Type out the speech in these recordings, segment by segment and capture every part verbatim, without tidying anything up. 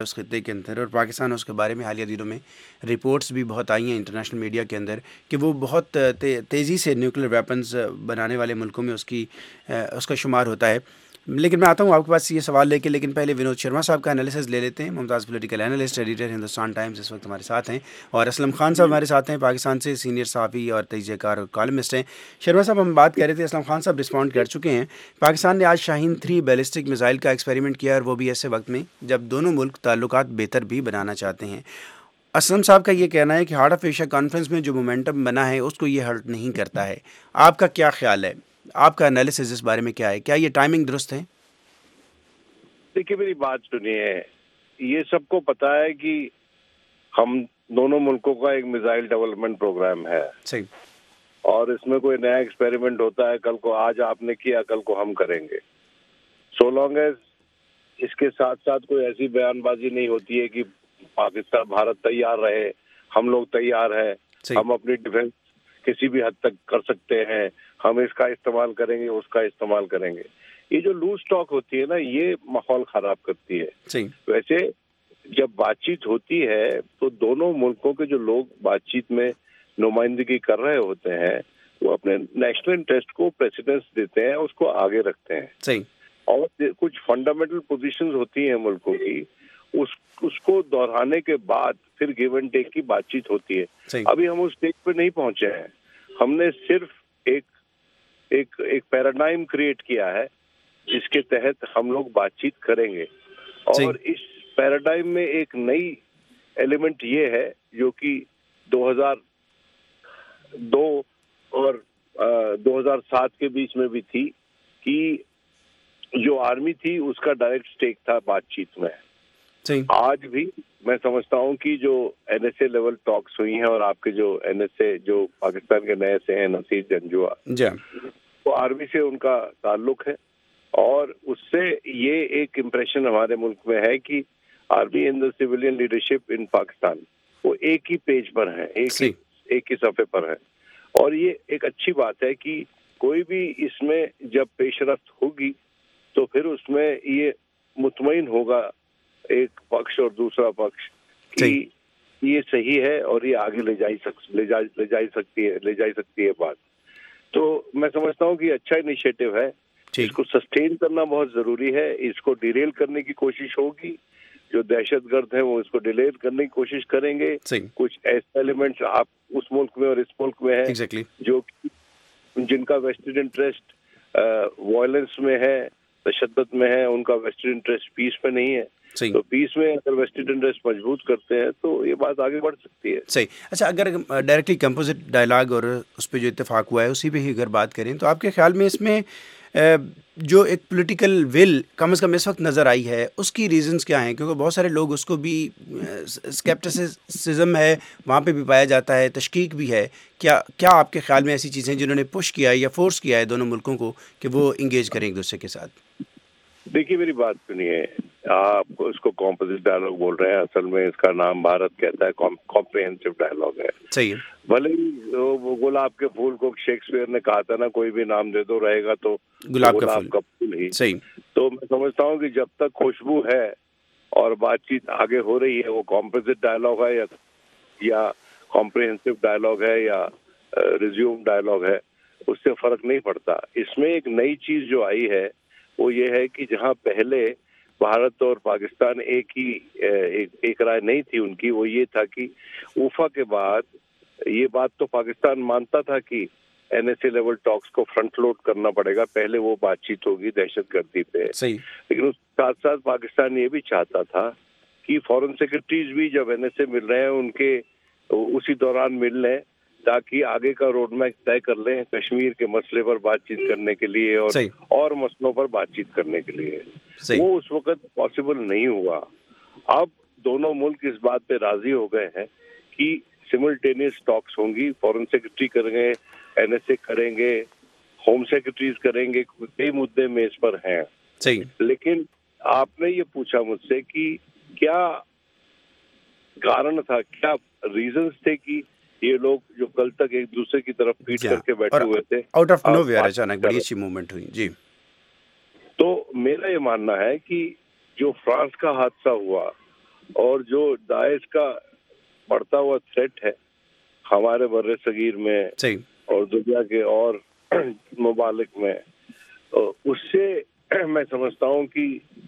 اس خطے کے اندر، اور پاکستان اس کے بارے میں حالیہ دنوں میں رپورٹس بھی بہت آئی ہیں انٹرنیشنل میڈیا کے اندر کہ وہ بہت تیزی سے نیوکلیر ویپنز بنانے والے ملکوں میں اس کی اس کا شمار ہوتا ہے. لیکن میں آتا ہوں آپ کے پاس یہ سوال لے کے، لیکن پہلے ونود شرما صاحب کا انالیسز لے لیتے ہیں. Mumtaz political analyst, editor Hindustan Times, اس وقت ہمارے ساتھ ہیں، اور اسلم خان صاحب ہمارے ساتھ ہیں پاکستان سے، سینئر صحافی اور تجزیہ کار اور کالمسٹ ہیں. شرما صاحب ہم بات کر رہے تھے، اسلم خان صاحب رسپونڈ کر چکے ہیں. پاکستان نے آج شاہین تھری بیلسٹک میزائل کا ایکسپیریمنٹ کیا، اور وہ بھی ایسے وقت میں جب دونوں ملک تعلقات بہتر بھی بنانا چاہتے ہیں. اسلم صاحب کا یہ کہنا ہے کہ ہارٹ آف ایشیا کانفرنس میں جو مومنٹم بنا ہے اس کو یہ ہرٹ نہیں کرتا ہے. آپ کا کیا خیال ہے؟ آپ کا انالیسز اس بارے میں کیا ہے؟ کیا یہ ٹائمنگ درست ہے؟ دیکھیے میری بات سنیے، یہ سب کو پتا ہے کہ ہم دونوں ملکوں کا ایک میزائل ڈیولپمنٹ پروگرام ہے. صحیح. اور اس میں کوئی نیا ایکسپیریمنٹ ہوتا ہے، کل کو آج آپ نے کیا، کل کو ہم کریں گے. سو لانگ ایز اس کے ساتھ ساتھ کوئی ایسی بیان بازی نہیں ہوتی ہے کہ پاکستان بھارت تیار رہے، ہم لوگ تیار ہیں، ہم اپنی ڈیفنس کسی بھی حد تک کر سکتے ہیں، ہم اس کا استعمال کریں گے، اس کا استعمال کریں گے. یہ جو لوز ٹاک ہوتی ہے نا، یہ ماحول خراب کرتی ہے. صحیح. ویسے جب بات چیت ہوتی ہے تو دونوں ملکوں کے جو لوگ بات چیت میں نمائندگی کر رہے ہوتے ہیں وہ اپنے نیشنل انٹرسٹ کو پریسیڈنس دیتے ہیں، اس کو آگے رکھتے ہیں. صحیح. اور کچھ فنڈامنٹل پوزیشنز ہوتی ہیں ملکوں کی، اس اس کو دہرانے کے بعد پھر گیو اینڈ ٹیک کی بات چیت ہوتی ہے. صحیح. ابھی ہم اس اسٹیج پہ نہیں پہنچے ہیں. ہم نے صرف ایک ایک ایک پیراڈائم کریٹ کیا ہے جس کے تحت ہم لوگ بات چیت کریں گے. اور اس پیراڈائم میں ایک نئی ایلیمنٹ یہ ہے جو کہ دو ہزار دو اور دو ہزار سات کے بیچ میں بھی تھی، کہ جو آرمی تھی اس کا ڈائریکٹ سٹیک تھا بات چیت میں. آج بھی میں سمجھتا ہوں کہ جو N S A level talks ہوئی ہیں، اور آپ کے جو این ایس اے جو پاکستان کے نئے سے ہیں نصیر جنجوعہ، وہ آرمی سے ان کا تعلق ہے. اور اس سے یہ ایک امپریشن ہمارے ملک میں ہے کہ army and the civilian leadership in Pakistan وہ ایک ہی پیج پر ہیں، ایک ہی ایک ہی صفحے پر ہیں. اور یہ ایک اچھی بات ہے کہ کوئی بھی اس میں جب پیش رفت ہوگی تو پھر اس میں یہ مطمئن ہوگا ایک پکش اور دوسرا پکش کہ یہ صحیح ہے اور یہ آگے لے جائی سک لے جا لے جائی سکتی ہے لے جائی سکتی ہے بات. تو میں سمجھتا ہوں کہ یہ اچھا انیشیٹو ہے. اس کو سسٹین کرنا بہت ضروری ہے. اس کو ڈیریل کرنے کی کوشش ہوگی، جو دہشت گرد ہیں وہ اس کو ڈیلیل کرنے کی کوشش کریں گے. کچھ ایسے ایلیمنٹس آپ اس ملک میں اور اس ملک میں ہیں جو جن کا ویسٹڈ انٹرسٹ وائلنس میں ہے، تشدد میں ہے، ان کا ویسٹڈ انٹرسٹ پیس میں نہیں ہے. تو پیس میں اگر ویسٹڈ انٹرسٹ مضبوط کرتے ہیں تو یہ بات آگے بڑھ سکتی ہے. صحیح. اچھا، اگر ڈائریکٹلی کمپوزٹ ڈائلاگ اور اس پہ جو اتفاق ہوا ہے اسی پہ ہی اگر بات کریں تو آپ کے خیال میں اس میں جو ایک پولیٹیکل ول کم از کم اس وقت نظر آئی ہے اس کی ریزنز کیا ہیں؟ کیونکہ بہت سارے لوگ اس کو بھی اسکیپٹسزم ہے وہاں پہ بھی پایا جاتا ہے، تشکیک بھی ہے. کیا کیا آپ کے خیال میں ایسی چیزیں جنہوں نے پش کیا ہے یا فورس کیا ہے دونوں ملکوں کو کہ وہ انگیج کریں ایک دوسرے کے ساتھ؟ دیکھیے میری بات سنیے، آپ اس کو کمپوزٹ ڈائلاگ بول رہے ہیں، اصل میں اس کا نام بھارت کہتا ہے کمپریہنسو ڈائلاگ ہے. صحیح ہے. بھلے وہ گلاب کے پھول کو شیکسپیئر نے کہا تھا نا، کوئی بھی نام دے دو رہے گا تو گلاب کا پھول ہی. صحیح. تو میں سمجھتا ہوں کہ جب تک خوشبو ہے اور بات چیت آگے ہو رہی ہے، وہ کمپوزٹ ڈائلاگ ہے یا یا کمپریہنسو ڈائلاگ ہے یا ریزیوم ڈائلاگ ہے، اس سے فرق نہیں پڑتا. اس میں ایک نئی چیز جو آئی ہے وہ یہ ہے کہ جہاں پہلے بھارت اور پاکستان ایک ہی ایک رائے نہیں تھی ان کی، وہ یہ تھا کہ اوفا کے بعد یہ بات تو پاکستان مانتا تھا کہ N S A level talks کو فرنٹ لوڈ کرنا پڑے گا، پہلے وہ بات چیت ہوگی دہشت گردی پہ. صحیح. لیکن اس کے ساتھ ساتھ پاکستان یہ بھی چاہتا تھا کہ فورن سیکرٹریز بھی جب این ایس اے مل رہے ہیں ان کے اسی دوران مل لیں تاکہ آگے کا روڈ میپ طے کر لیں کشمیر کے مسئلے پر بات چیت کرنے کے لیے اور اور مسئلوں پر بات چیت کرنے کے لیے. وہ اس وقت پاسبل نہیں ہوا. اب دونوں ملک اس بات پہ راضی ہو گئے ہیں کہ سملٹینیس ٹاکس ہوں گی، فورن سیکرٹری کریں گے، این ایس اے کریں گے، ہوم سیکرٹریز کریں گے، کئی مدعے میز پر ہیں. صحیح. لیکن آپ نے یہ پوچھا مجھ سے کہ کیا کارن تھا، کیا ریزنز تھے کہ یہ لوگ جو کل تک ایک دوسرے کی طرف پیٹ کر کے بیٹھے ہوئے تھے آؤٹ آف نو ویئر اچانک بڑی اچھی موومنٹ ہوئی. جی. تو میرا یہ ماننا ہے کہ جو فرانس کا حادثہ ہوا اور جو داعش کا بڑھتا ہوا تھریٹ ہے ہمارے بر صغیر میں اور دنیا کے اور ممالک میں، اس سے میں سمجھتا ہوں کہ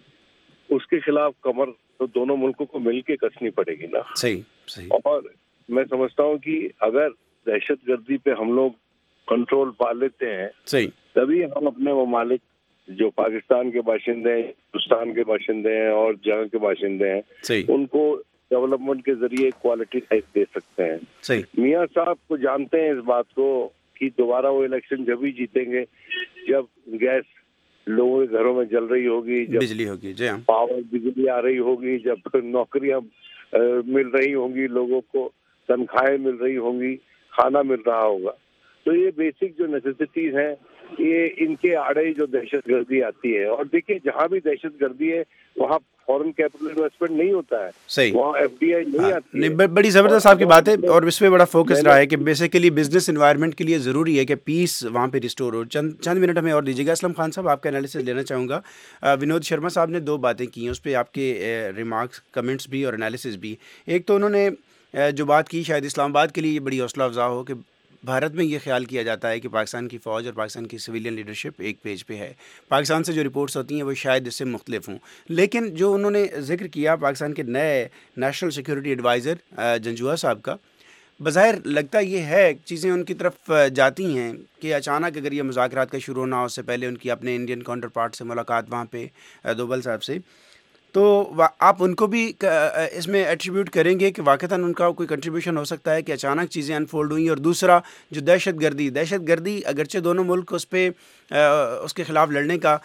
اس کے خلاف کمر تو دونوں ملکوں کو مل کے کسنی پڑے گی نا. صحیح صحیح. اور میں سمجھتا ہوں کہ اگر دہشت گردی پہ ہم لوگ کنٹرول پا لیتے ہیں صحیح تبھی ہم اپنے ممالک جو پاکستان کے باشندے ہیں، ہندوستان کے باشندے ہیں اور جہاں کے باشندے ہیں صحیح ان کو ڈیولپمنٹ کے ذریعے کوالٹی لائف دے سکتے ہیں. صحیح. میاں صاحب کو جانتے ہیں اس بات کو کہ دوبارہ وہ الیکشن جب ہی جیتیں گے جب گیس لوگوں کے گھروں میں جل رہی ہوگی، جب بجلی ہوگی، جی ہاں، پاور بجلی آ رہی ہوگی، جب نوکریاں مل رہی ہوں گی، لوگوں کو تنخواہیں مل رہی ہوں گی، کھانا مل رہا ہوگا. تو یہ بیسک جو نیسیسٹیز ہیں یہ ان کے آڑے جو دہشت گردی آتی ہے. اور دیکھیے جہاں بھی دہشت گردی ہے وہاں فورن کیپٹل انویسٹمنٹ نہیں ہوتا ہے، صحیح، وہاں ایف ڈی آئی نہیں آتی ہے. بڑی زبردست آپ کی بات ہے اور اس پہ بڑا فوکس رہا ہے کہ بیسیکلی بزنس انوائرمنٹ کے لیے ضروری ہے کہ پیس وہاں پہ ریسٹور ہو. چند چند منٹ ہمیں اور دیجیے گا. اسلم خان صاحب آپ کا انالیسس لینا چاہوں گا. ونود شرما صاحب نے دو باتیں کی ہیں، اس پہ آپ کے ریمارکس، کمنٹس بھی اور انالیسس بھی. ایک تو انہوں نے جو بات کی شاید اسلام آباد کے لیے یہ بڑی حوصلہ افزا ہو کہ بھارت میں یہ خیال کیا جاتا ہے کہ پاکستان کی فوج اور پاکستان کی سویلین لیڈرشپ ایک پیج پہ ہے. پاکستان سے جو رپورٹس ہوتی ہیں وہ شاید اس سے مختلف ہوں. لیکن جو انہوں نے ذکر کیا پاکستان کے نئے نیشنل سیکورٹی ایڈوائزر جنجوعہ صاحب کا، بظاہر لگتا یہ ہے چیزیں ان کی طرف جاتی ہیں کہ اچانک اگر یہ مذاکرات کا شروع نہ ہو اس سے پہلے ان کی اپنے انڈین کاؤنٹر پارٹ سے ملاقات وہاں پہ دوبل صاحب سے، تو آپ ان کو بھی اس میں ایٹریبیوٹ کریں گے کہ واقعتاً ان کا کوئی کنٹریبیوشن ہو سکتا ہے کہ اچانک چیزیں انفولڈ ہوئیں. اور دوسرا جو دہشت گردی دہشت گردی اگرچہ دونوں ملک اس پہ اس کے خلاف لڑنے کا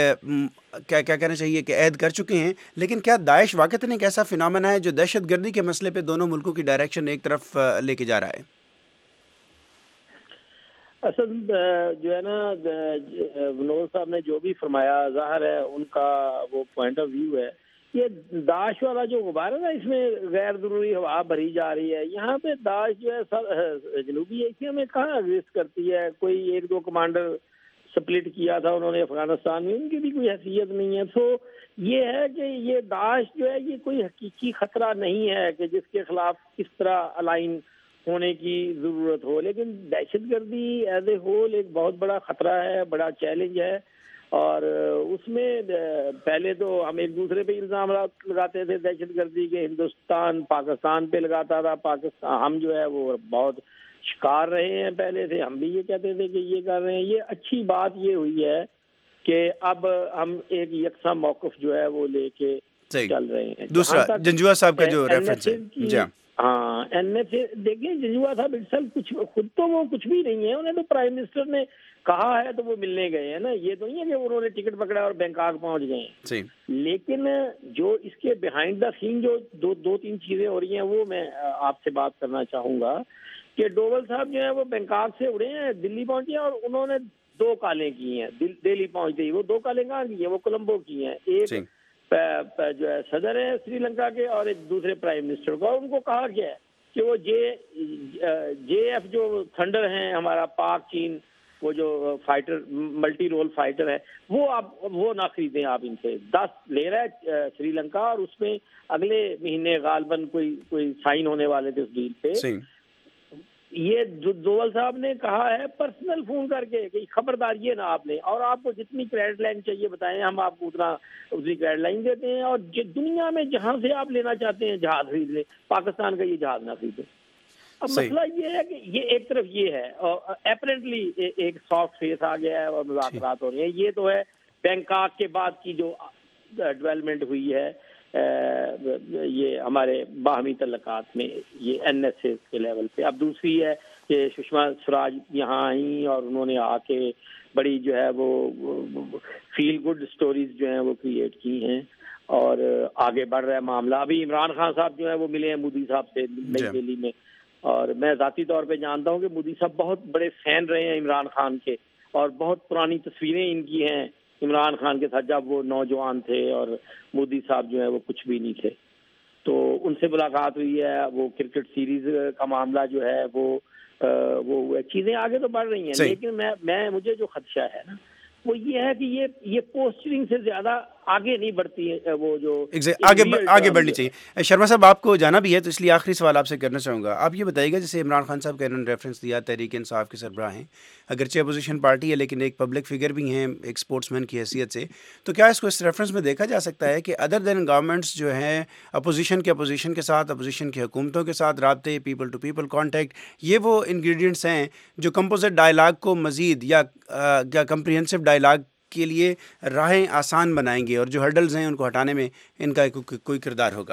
کیا کیا کہنا چاہیے کہ عہد کر چکے ہیں، لیکن کیا داعش واقعتاً ایک ایسا فنامنا ہے جو دہشت گردی کے مسئلے پہ دونوں ملکوں کی ڈائریکشن ایک طرف لے کے جا رہا ہے؟ اصل جو ہے نا ونود صاحب نے جو بھی فرمایا ظاہر ہے ان کا وہ پوائنٹ آف ویو ہے. یہ داعش والا جو غبار ہے نا اس میں غیر ضروری ہوا بھری جا رہی ہے. یہاں پہ داعش جو ہے جنوبی ایشیا میں کہاں ایگزسٹ کرتی ہے. کوئی ایک دو کمانڈر سپلٹ کیا تھا انہوں نے افغانستان میں، ان کی بھی کوئی حیثیت نہیں ہے. تو یہ ہے کہ یہ داعش جو ہے یہ کوئی حقیقی خطرہ نہیں ہے کہ جس کے خلاف کس طرح الائن ہونے کی ضرورت ہو. لیکن دہشت گردی ایز اے ہول ایک بہت بڑا خطرہ ہے، بڑا چیلنج ہے. اور اس میں پہلے تو ہم ایک دوسرے پہ الزام لگاتے تھے دہشت گردی کے، ہندوستان پاکستان پہ لگاتا تھا، پاکستان ہم جو ہے وہ بہت شکار رہے ہیں. پہلے سے ہم بھی یہ کہتے تھے کہ یہ کر رہے ہیں. یہ اچھی بات یہ ہوئی ہے کہ اب ہم ایک یکساں موقف جو ہے وہ لے کے چل رہے ہیں. دوسرا جنجوعہ صاحب کا جو ریفرنس ہے، جی ہاں این ایف اے دیکھیں جنجوعہ صاحب اٹسیلف کچھ خود تو وہ کچھ بھی نہیں ہے. انہیں تو پرائم منسٹر نے کہا ہے تو وہ ملنے گئے ہیں نا. یہ تو نہیں ہے کہ انہوں نے ٹکٹ پکڑا اور بینکاک پہنچ گئے ہیں. لیکن جو اس کے بیہائنڈ دا سین جو دو دو تین چیزیں ہو رہی ہیں وہ میں آپ سے بات کرنا چاہوں گا کہ ڈوبل صاحب جو ہے وہ بینکاک سے اڑے ہیں، دلی پہنچے ہیں اور انہوں نے دو کالیں کی ہیں. دلی پہنچتے ہی وہ دو کالیں کہاں کی ہیں؟ وہ کولمبو کی ہیں. ایک جو ہے صدر ہے سری لنکا کے اور ایک دوسرے پرائم منسٹر کو. ان کو کہا گیا ہے کہ وہ جے جے ایف جو تھنڈر ہیں ہمارا پاک چین وہ جو فائٹر ملٹی رول فائٹر ہے وہ آپ وہ نہ خریدیں. آپ ان سے دس لے رہا ہے سری لنکا اور اس میں اگلے مہینے غالباً کوئی کوئی سائن ہونے والے تھے اس ڈیل پہ. یہ جو دوول صاحب نے کہا ہے پرسنل فون کر کے کہ خبردار یہ نہ آپ نے، اور آپ کو جتنی کریڈٹ لائن چاہیے بتائیں ہم آپ کو اتنا اتنی کریڈٹ لائن دیتے ہیں. اور دنیا میں جہاں سے آپ لینا چاہتے ہیں جہاز خرید لیں، پاکستان کا یہ جہاز نہ خریدیں. اب مسئلہ یہ ہے کہ یہ ایک طرف یہ ہے اور اپیرنٹلی ایک سافٹ فیس آ گیا ہے اور مذاکرات ہو رہے ہیں. یہ تو ہے بینکاک کے بعد کی جو ڈیولپمنٹ ہوئی ہے یہ ہمارے باہمی تعلقات میں یہ این ایس اے کے لیول پہ. اب دوسری ہے کہ سشما سوراج یہاں آئیں اور انہوں نے آ کے بڑی جو ہے وہ فیل گڈ سٹوریز جو ہیں وہ کریٹ کی ہیں اور آگے بڑھ رہا ہے معاملہ. ابھی عمران خان صاحب جو ہیں وہ ملے ہیں مودی صاحب سے نئی دہلی میں، اور میں ذاتی طور پہ جانتا ہوں کہ مودی صاحب بہت بڑے فین رہے ہیں عمران خان کے اور بہت پرانی تصویریں ان کی ہیں عمران خان کے ساتھ جب وہ نوجوان تھے اور مودی صاحب جو ہے وہ کچھ بھی نہیں تھے. تو ان سے ملاقات ہوئی ہے. وہ کرکٹ سیریز کا معاملہ جو ہے وہ وہ چیزیں آگے تو بڑھ رہی ہیں. لیکن میں میں مجھے جو خدشہ ہے نا وہ یہ ہے کہ یہ یہ پوسچرنگ سے زیادہ آگے نہیں بڑھتی ہے وہ جو آگے آگے بڑھنی چاہیے. شرما صاحب آپ کو جانا بھی ہے تو اس لیے آخری سوال آپ سے کرنا چاہوں گا. آپ یہ بتائیے گا جیسے عمران خان صاحب کا انہوں نے ریفرنس دیا تحریک انصاف کے سربراہ ہیں, اگرچہ اپوزیشن پارٹی ہے لیکن ایک پبلک فگر بھی ہیں ایک اسپورٹس مین کی حیثیت سے, تو کیا اس کو اس ریفرنس میں دیکھا جا سکتا ہے کہ ادر دین گورنمنٹس جو ہیں اپوزیشن کے اپوزیشن کے ساتھ اپوزیشن کی حکومتوں کے ساتھ رابطے, پیپل ٹو پیپل کانٹیکٹ, یہ وہ انگریڈینٹس ہیں جو کمپوزٹ ڈائلاگ کو مزید یا یا کمپریہنسو ڈائلاگ کے لیے راہیں آسان بنائیں گے اور جو ہرڈلز ہیں ان کو ہٹانے میں ان کا کوئی کردار ہوگا؟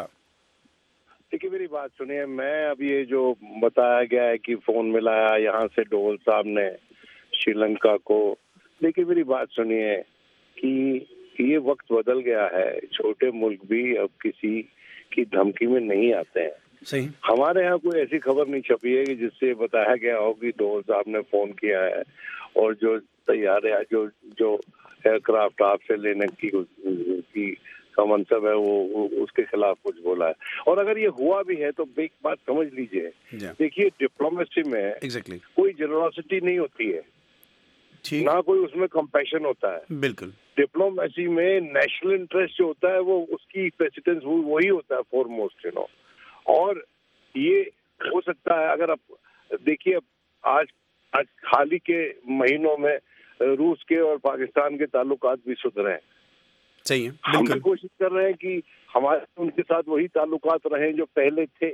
دیکھیے میری بات سنیے, میں اب یہ جو بتایا گیا ہے کہ فون ملایا یہاں سے ڈول صاحب نے شری لنکا کو, دیکھیے میری بات سنیے کہ یہ وقت بدل گیا ہے, چھوٹے ملک بھی اب کسی کی دھمکی میں نہیں آتے ہیں. صحیح. ہمارے یہاں کوئی ایسی خبر نہیں چھپی ہے کہ جس سے بتایا گیا ہو کہ ڈول صاحب نے فون کیا ہے اور جو طیارے جو جو ایئر کرافٹ آپ سے لینے کی کی کا منصب ہے وہ اس کے خلاف کچھ بولا ہے. اور اگر یہ ہوا بھی ہے تو ایک بات سمجھ لیجئے, دیکھیے ڈپلومیسی میں کوئی جنراسٹی نہیں ہوتی ہے, نہ کوئی اس میں کمپیشن ہوتا ہے. بالکل. ڈپلومیسی میں نیشنل انٹرسٹ جو ہوتا ہے وہ اس کی پریسیڈنس وہی ہوتا ہے فور موسٹ, یو نو. اور یہ ہو سکتا ہے اگر آپ دیکھیے آج آج حال ہی کے مہینوں میں روس کے اور پاکستان کے تعلقات بھی سدھرے ہیں. صحیح. ہم بھی کوشش کر رہے ہیں کہ ہمارے ان کے ساتھ وہی تعلقات رہیں جو پہلے تھے.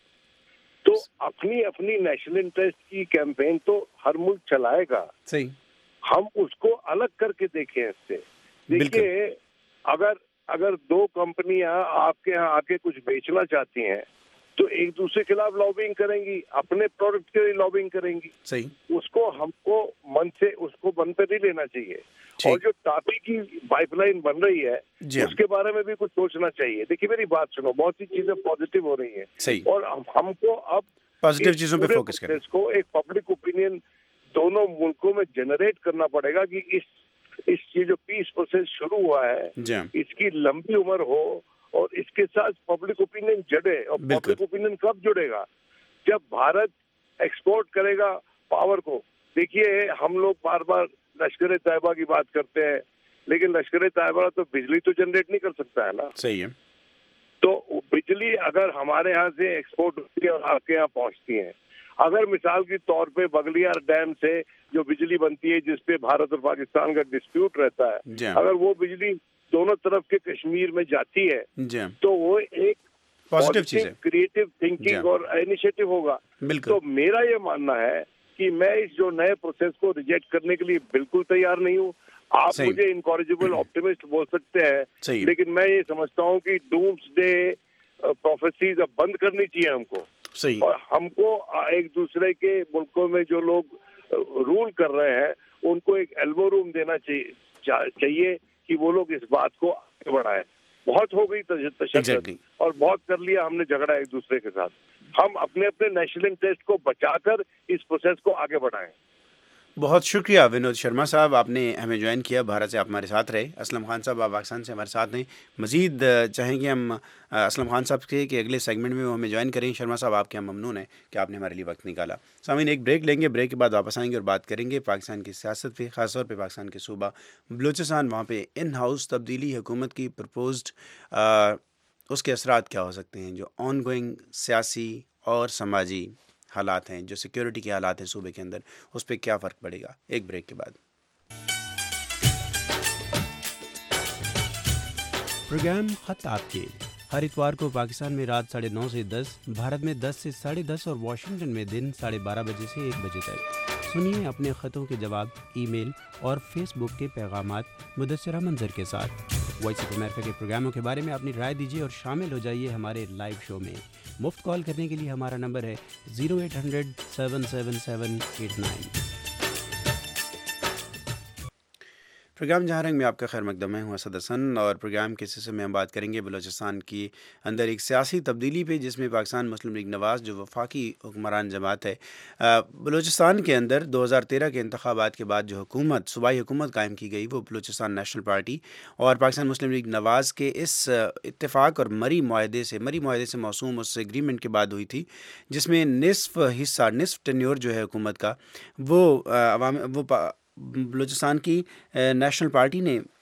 تو اپنی اپنی نیشنل انٹرسٹ کی کیمپین تو ہر ملک چلائے گا. صحیح. ہم اس کو الگ کر کے دیکھیں اس سے. دیکھیے اگر اگر دو کمپنیاں آپ کے یہاں آ کے کچھ بیچنا چاہتی ہیں تو ایک دوسرے کے خلاف لابنگ کریں گی, اپنے پروڈکٹ کے لیے لابنگ کریں گی. صحیح. اس کو ہم کو من سے اس کو بند پہ نہیں لینا چاہیے. اور جو ٹاپی کی پائپ لائن بن رہی ہے اس کے بارے میں بھی کچھ سوچنا چاہیے. دیکھیے میری بات سنو, بہت سی چیزیں پازیٹیو ہو رہی ہیں اور ہم کو اب پازیٹیو چیزوں پہ فوکس کریں, اس کو ایک پبلک اوپینین دونوں ملکوں میں جنریٹ کرنا پڑے گا کہ اس اس یہ جو پیس پروسیس شروع ہوا ہے اس کی لمبی عمر ہو اور اس کے ساتھ پبلک اوپینین جڑے. اور پبلک اوپینین کب جڑے گا؟ جب بھارت ایکسپورٹ کرے گا پاور کو. دیکھیے ہم لوگ بار بار لشکر طیبہ کی بات کرتے ہیں لیکن لشکر طیبہ تو بجلی تو جنریٹ نہیں کر سکتا ہے نا. صحیح ہے. تو بجلی اگر ہمارے یہاں سے ایکسپورٹ ہوتی ہے اور آپ کے یہاں پہنچتی ہے, اگر مثال کے طور پہ بغلیار ڈیم سے جو بجلی بنتی ہے جس پہ بھارت اور پاکستان کا ڈسپیوٹ رہتا ہے, اگر وہ بجلی دونوں طرف کے کشمیر میں جاتی ہے تو وہ ایک پازیٹیو چیز ہے, کریٹو تھنکنگ اور انیشیٹو ہوگا. تو میرا یہ ماننا ہے کہ میں اس جو نئے پروسیس کو ریجیکٹ کرنے کے لیے بالکل تیار نہیں ہوں. آپ مجھے انکوریجبل آپٹیمسٹ بول سکتے ہیں لیکن میں یہ سمجھتا ہوں کہ ڈومس ڈے پروفیسیز اب بند کرنی چاہیے ہم کو. اور ہم کو ایک دوسرے کے ملکوں میں جو لوگ رول کر رہے ہیں ان کو ایک ایلبو روم دینا چاہیے کہ وہ لوگ اس بات کو آگے بڑھائیں. بہت ہو گئی تشدد اور بہت کر لیا ہم نے جھگڑا ایک دوسرے کے ساتھ. ہم اپنے اپنے نیشنل انٹرسٹ کو بچا کر اس پروسیس کو آگے بڑھائیں. بہت شکریہ ونود شرما صاحب, آپ نے ہمیں جوائن کیا, بھارت سے آپ ہمارے ساتھ رہے. اسلم خان صاحب آپ پاکستان سے ہمارے ساتھ ہیں. مزید چاہیں گے ہم اسلم خان صاحب کے کہ اگلے سیگمنٹ میں وہ ہمیں جوائن کریں. شرما صاحب آپ کے ہم ممنون ہیں کہ آپ نے ہمارے لیے وقت نکالا. سامعین ایک بریک لیں گے, بریک کے بعد واپس آئیں گے اور بات کریں گے پاکستان کی سیاست پہ, خاص طور پہ پاکستان کے صوبہ بلوچستان, وہاں پہ ان ہاؤس تبدیلی حکومت کی پرپوزڈ, اس کے اثرات کیا ہو سکتے ہیں, جو آن گوئنگ سیاسی اور سماجی حالات ہیں, جو سیکیورٹی کے حالات ہیں صوبے کے اندر, اس پہ کیا فرق پڑے گا. ایک بریک کے بعد پروگرام خط آپ کے ہر اتوار کو پاکستان میں رات ساڑھے نو سے دس, بھارت میں دس سے ساڑھے دس اور واشنگٹن میں دن ساڑھے بارہ بجے سے ایک بجے تک. سنیے اپنے خطوں کے جواب ای میل اور فیس بک کے پیغامات مدثرہ منظر کے ساتھ. وائس آف امریکہ کے پروگراموں کے بارے میں اپنی رائے دیجیے اور شامل ہو جائیے ہمارے لائیو شو میں. مفت کال کرنے کے لیے ہمارا نمبر ہے zero eight hundred seven seven seven eight nine. Programme جہاں رنگ میں آپ کا خیر مقدم ہے. ہوں اسد حسن اور پروگرام کے سلسلے میں ہم بات کریں گے بلوچستان کی اندر ایک سیاسی تبدیلی پہ, جس میں پاکستان مسلم لیگ نواز جو وفاقی حکمران جماعت ہے, بلوچستان کے اندر دو ہزار تیرہ کے انتخابات کے بعد جو حکومت صوبائی حکومت قائم کی گئی وہ بلوچستان نیشنل پارٹی اور پاکستان مسلم لیگ نواز کے اس اتفاق اور مری معاہدے سے مری معاہدے سے موسوم اس ایگریمنٹ کے بعد ہوئی تھی, جس میں نصف حصہ نصف ٹینیور جو ہے حکومت کا وہ عوام وہ بلوچستان کی نیشنل پارٹی نے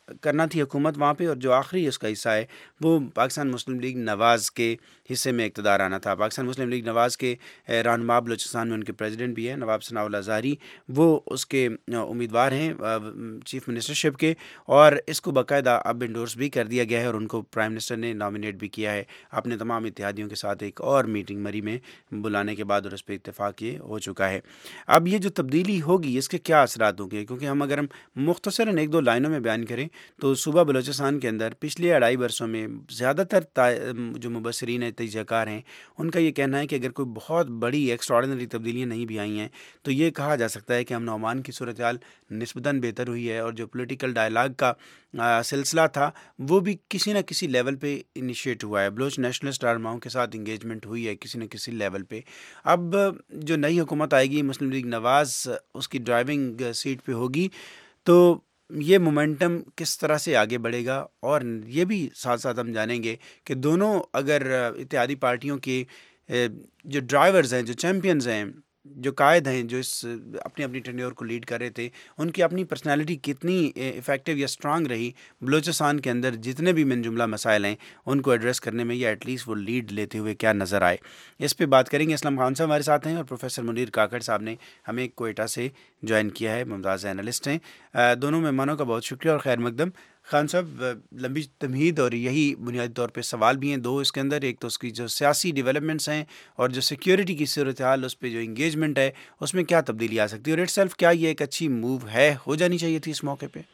کرنا تھی حکومت وہاں پہ، اور جو آخری اس کا حصہ ہے وہ پاکستان مسلم لیگ نواز کے حصے میں اقتدار آنا تھا۔ پاکستان مسلم لیگ نواز کے رہنما بلوچستان میں ان کے پریزیڈنٹ بھی ہیں نواب ثناء اللہ زہری، وہ اس کے امیدوار ہیں چیف منسٹرشپ کے، اور اس کو باقاعدہ اب انڈورس بھی کر دیا گیا ہے اور ان کو پرائم منسٹر نے نامینیٹ بھی کیا ہے اپنے تمام اتحادیوں کے ساتھ ایک اور میٹنگ مری میں بلانے کے بعد، اور اس پہ اتفاق یہ ہو چکا ہے۔ اب یہ جو تبدیلی ہوگی اس کے کیا اثرات ہوں گے، کیونکہ ہم اگر ہم مختصراً ایک دو لائنوں میں بیان کریں تو صوبہ بلوچستان کے اندر پچھلے اڑائی برسوں میں زیادہ تر جو مبصرین ہیں، تجزیہ کار ہیں، ان کا یہ کہنا ہے کہ اگر کوئی بہت بڑی ایکسٹرا آرڈنری تبدیلیاں نہیں بھی آئی ہیں تو یہ کہا جا سکتا ہے کہ امن و امان کی صورتحال نسبتاً بہتر ہوئی ہے، اور جو پولیٹیکل ڈائلاگ کا سلسلہ تھا وہ بھی کسی نہ کسی لیول پہ انیشیٹ ہوا ہے، بلوچ نیشنلسٹ رہنماؤں کے ساتھ انگیجمنٹ ہوئی ہے کسی نہ کسی لیول پہ۔ اب جو نئی حکومت آئے گی، مسلم لیگ نواز اس کی ڈرائیونگ سیٹ پہ ہوگی، تو یہ مومنٹم کس طرح سے آگے بڑھے گا، اور یہ بھی ساتھ ساتھ ہم جانیں گے کہ دونوں اگر اتحادی پارٹیوں کے جو ڈرائیورز ہیں، جو چیمپئنز ہیں، جو قائد ہیں، جو اس اپنی اپنی ٹینیور کو لیڈ کر رہے تھے، ان کی اپنی پرسنالٹی کتنی افیکٹو یا اسٹرانگ رہی بلوچستان کے اندر جتنے بھی من جملہ مسائل ہیں ان کو ایڈریس کرنے میں، یا ایٹ لیسٹ وہ لیڈ لیتے ہوئے کیا نظر آئے، اس پہ بات کریں گے۔ اسلام خان صاحب ہمارے ساتھ ہیں، اور پروفیسر منیر کاکڑ صاحب نے ہمیں کوئٹہ سے جوائن کیا ہے، ممتاز اینالسٹ ہیں۔ دونوں مہمانوں کا بہت شکریہ اور خیر مقدم۔ خان صاحب، لمبی تمہید اور یہی بنیادی طور پہ سوال بھی ہیں دو اس کے اندر، ایک تو اس کی جو سیاسی ڈیولپمنٹس ہیں اور جو سیکیورٹی کی صورتحال، اس پہ جو انگیجمنٹ ہے اس میں کیا تبدیلی آ سکتی ہے، اور اٹ سیلف کیا یہ ایک اچھی موو ہے، ہو جانی چاہیے تھی اس موقع پہ؟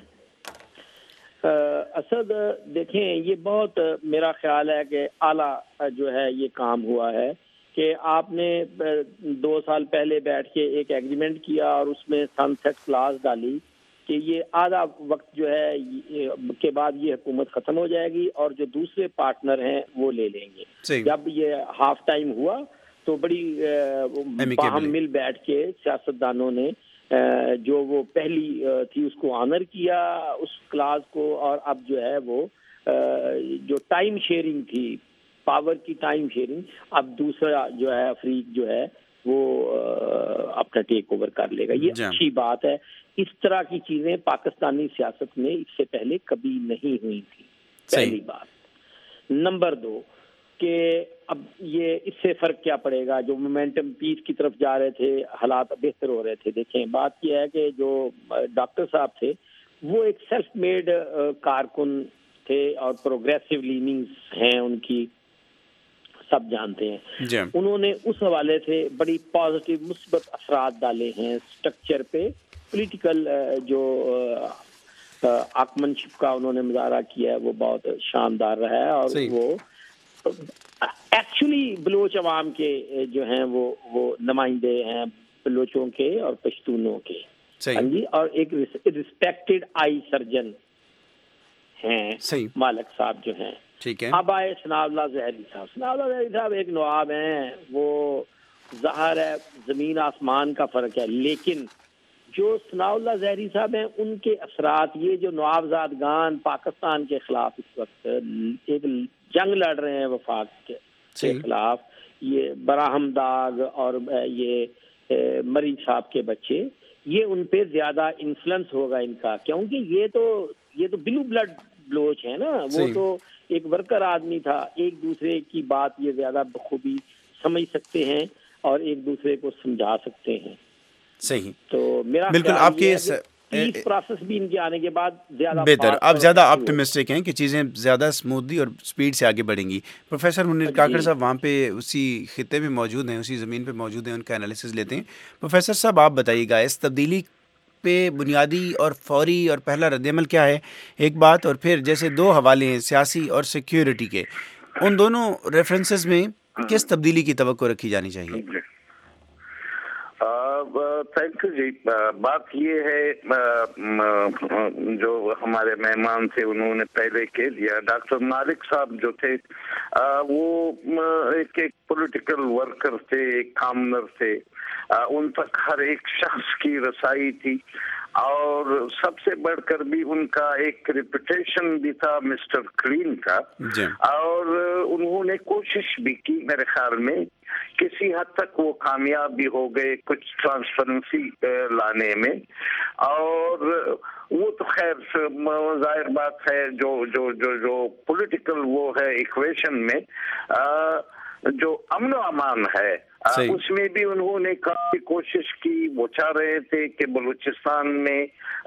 اسد دیکھیں، یہ بہت میرا خیال ہے کہ اعلیٰ جو ہے یہ کام ہوا ہے کہ آپ نے دو سال پہلے بیٹھ کے ایک ایگریمنٹ کیا اور اس میں سن سیٹ کلاس ڈالی کہ یہ آدھا وقت جو ہے کے بعد یہ حکومت ختم ہو جائے گی اور جو دوسرے پارٹنر ہیں وہ لے لیں گے۔ جب یہ ہاف ٹائم ہوا تو بڑی باہم مل بیٹھ کے سیاستدانوں نے جو وہ پہلی تھی اس کو آنر کیا اس کلاس کو، اور اب جو ہے وہ جو ٹائم شیئرنگ تھی، پاور کی ٹائم شیئرنگ، اب دوسرا جو ہے فریق جو ہے وہ اپنا ٹیک اوور کر لے گا۔ یہ اچھی بات ہے۔ اس طرح کی چیزیں پاکستانی سیاست میں اس سے پہلے کبھی نہیں ہوئی تھی، پہلی بات۔ نمبر دو کہ اب یہ اس سے فرق کیا پڑے گا، جو مومنٹم پیس کی طرف جا رہے تھے، حالات بہتر ہو رہے تھے۔ دیکھیں، بات یہ ہے کہ جو ڈاکٹر صاحب تھے وہ ایک سیلف میڈ کارکن تھے اور پروگریسو لیننگز ہیں ان کی، سب جانتے ہیں جی۔ انہوں نے اس حوالے سے بڑی پازیٹیو مثبت اثرات ڈالے ہیں اسٹرکچر پہ، پولیٹیکل جو آکمنشپ کا انہوں نے مظاہرہ کیا ہے وہ بہت شاندار رہا ہے، اور وہ ایکچولی بلوچ عوام کے جو ہیں وہ وہ نمائندے ہیں، بلوچوں کے اور پشتونوں کے، ہاں جی، اور ایک ریسپیکٹڈ آئی سرجن ہیں مالک صاحب جو ہیں۔ ٹھیک ہے، اب آئے ثناء اللہ زہری صاحب۔ ثناء اللہ زہری صاحب ایک نواب ہیں، وہ ظاہر ہے زمین آسمان کا فرق ہے، لیکن جو ثناء اللہ زہری صاحب ہیں ان کے اثرات، یہ جو نوابزادگان پاکستان کے خلاف اس وقت ایک جنگ لڑ رہے ہیں وفاق کے خلاف، یہ براہم داغ اور یہ مری صاحب کے بچے، یہ ان پہ زیادہ انفلوئنس ہوگا ان کا، کیونکہ یہ تو یہ تو بلو بلڈ بلوچ ہے نا، وہ تو ایک ورکر آدمی تھا، ایک دوسرے کی بات یہ زیادہ بخوبی سمجھ سکتے ہیں اور ایک دوسرے کو سمجھا سکتے ہیں۔ صحیح، تو میرا بالکل آپ کے اس پروسیس بھی ان کے آنے کے بعد زیادہ بہتر، آپ زیادہ آپٹیمسٹک ہیں کہ چیزیں زیادہ اسموتھلی اور سپیڈ سے آگے بڑھیں گی۔ پروفیسر منیر کاکڑ صاحب وہاں پہ اسی خطے میں موجود ہیں، اسی زمین پہ موجود ہیں، ان کا انالیسز لیتے ہیں۔ پروفیسر صاحب آپ بتائیے گا اس تبدیلی پہ بنیادی اور فوری اور پہلا رد عمل کیا ہے، ایک بات، اور پھر جیسے دو حوالے ہیں سیاسی اور سیکیورٹی کے، ان دونوں ریفرنسز میں کس تبدیلی کی توقع رکھی جانی چاہیے؟ Thank you ji. بات یہ ہے جو ہمارے مہمان تھے انہوں نے پہلے کہہ دیا، ڈاکٹر مالک صاحب جو تھے وہ ایک ایک پولیٹیکل ورکر تھے، ایک کامنر تھے، ان تک ہر ایک شخص کی رسائی تھی۔ اور سب سے بڑھ کر بھی ان کا ایک ریپوٹیشن بھی تھا مسٹر کلین کا، اور انہوں نے کوشش بھی کی میرے خیال میں، کسی حد تک وہ کامیاب بھی ہو گئے کچھ ٹرانسپیرنسی لانے میں، اور وہ تو خیر ظاہر بات ہے جو جو جو جو پولیٹیکل وہ ہے ایکویشن میں جو امن و امان ہے اس میں بھی انہوں نے کافی کوشش کی، وہ چاہ رہے تھے کہ بلوچستان میں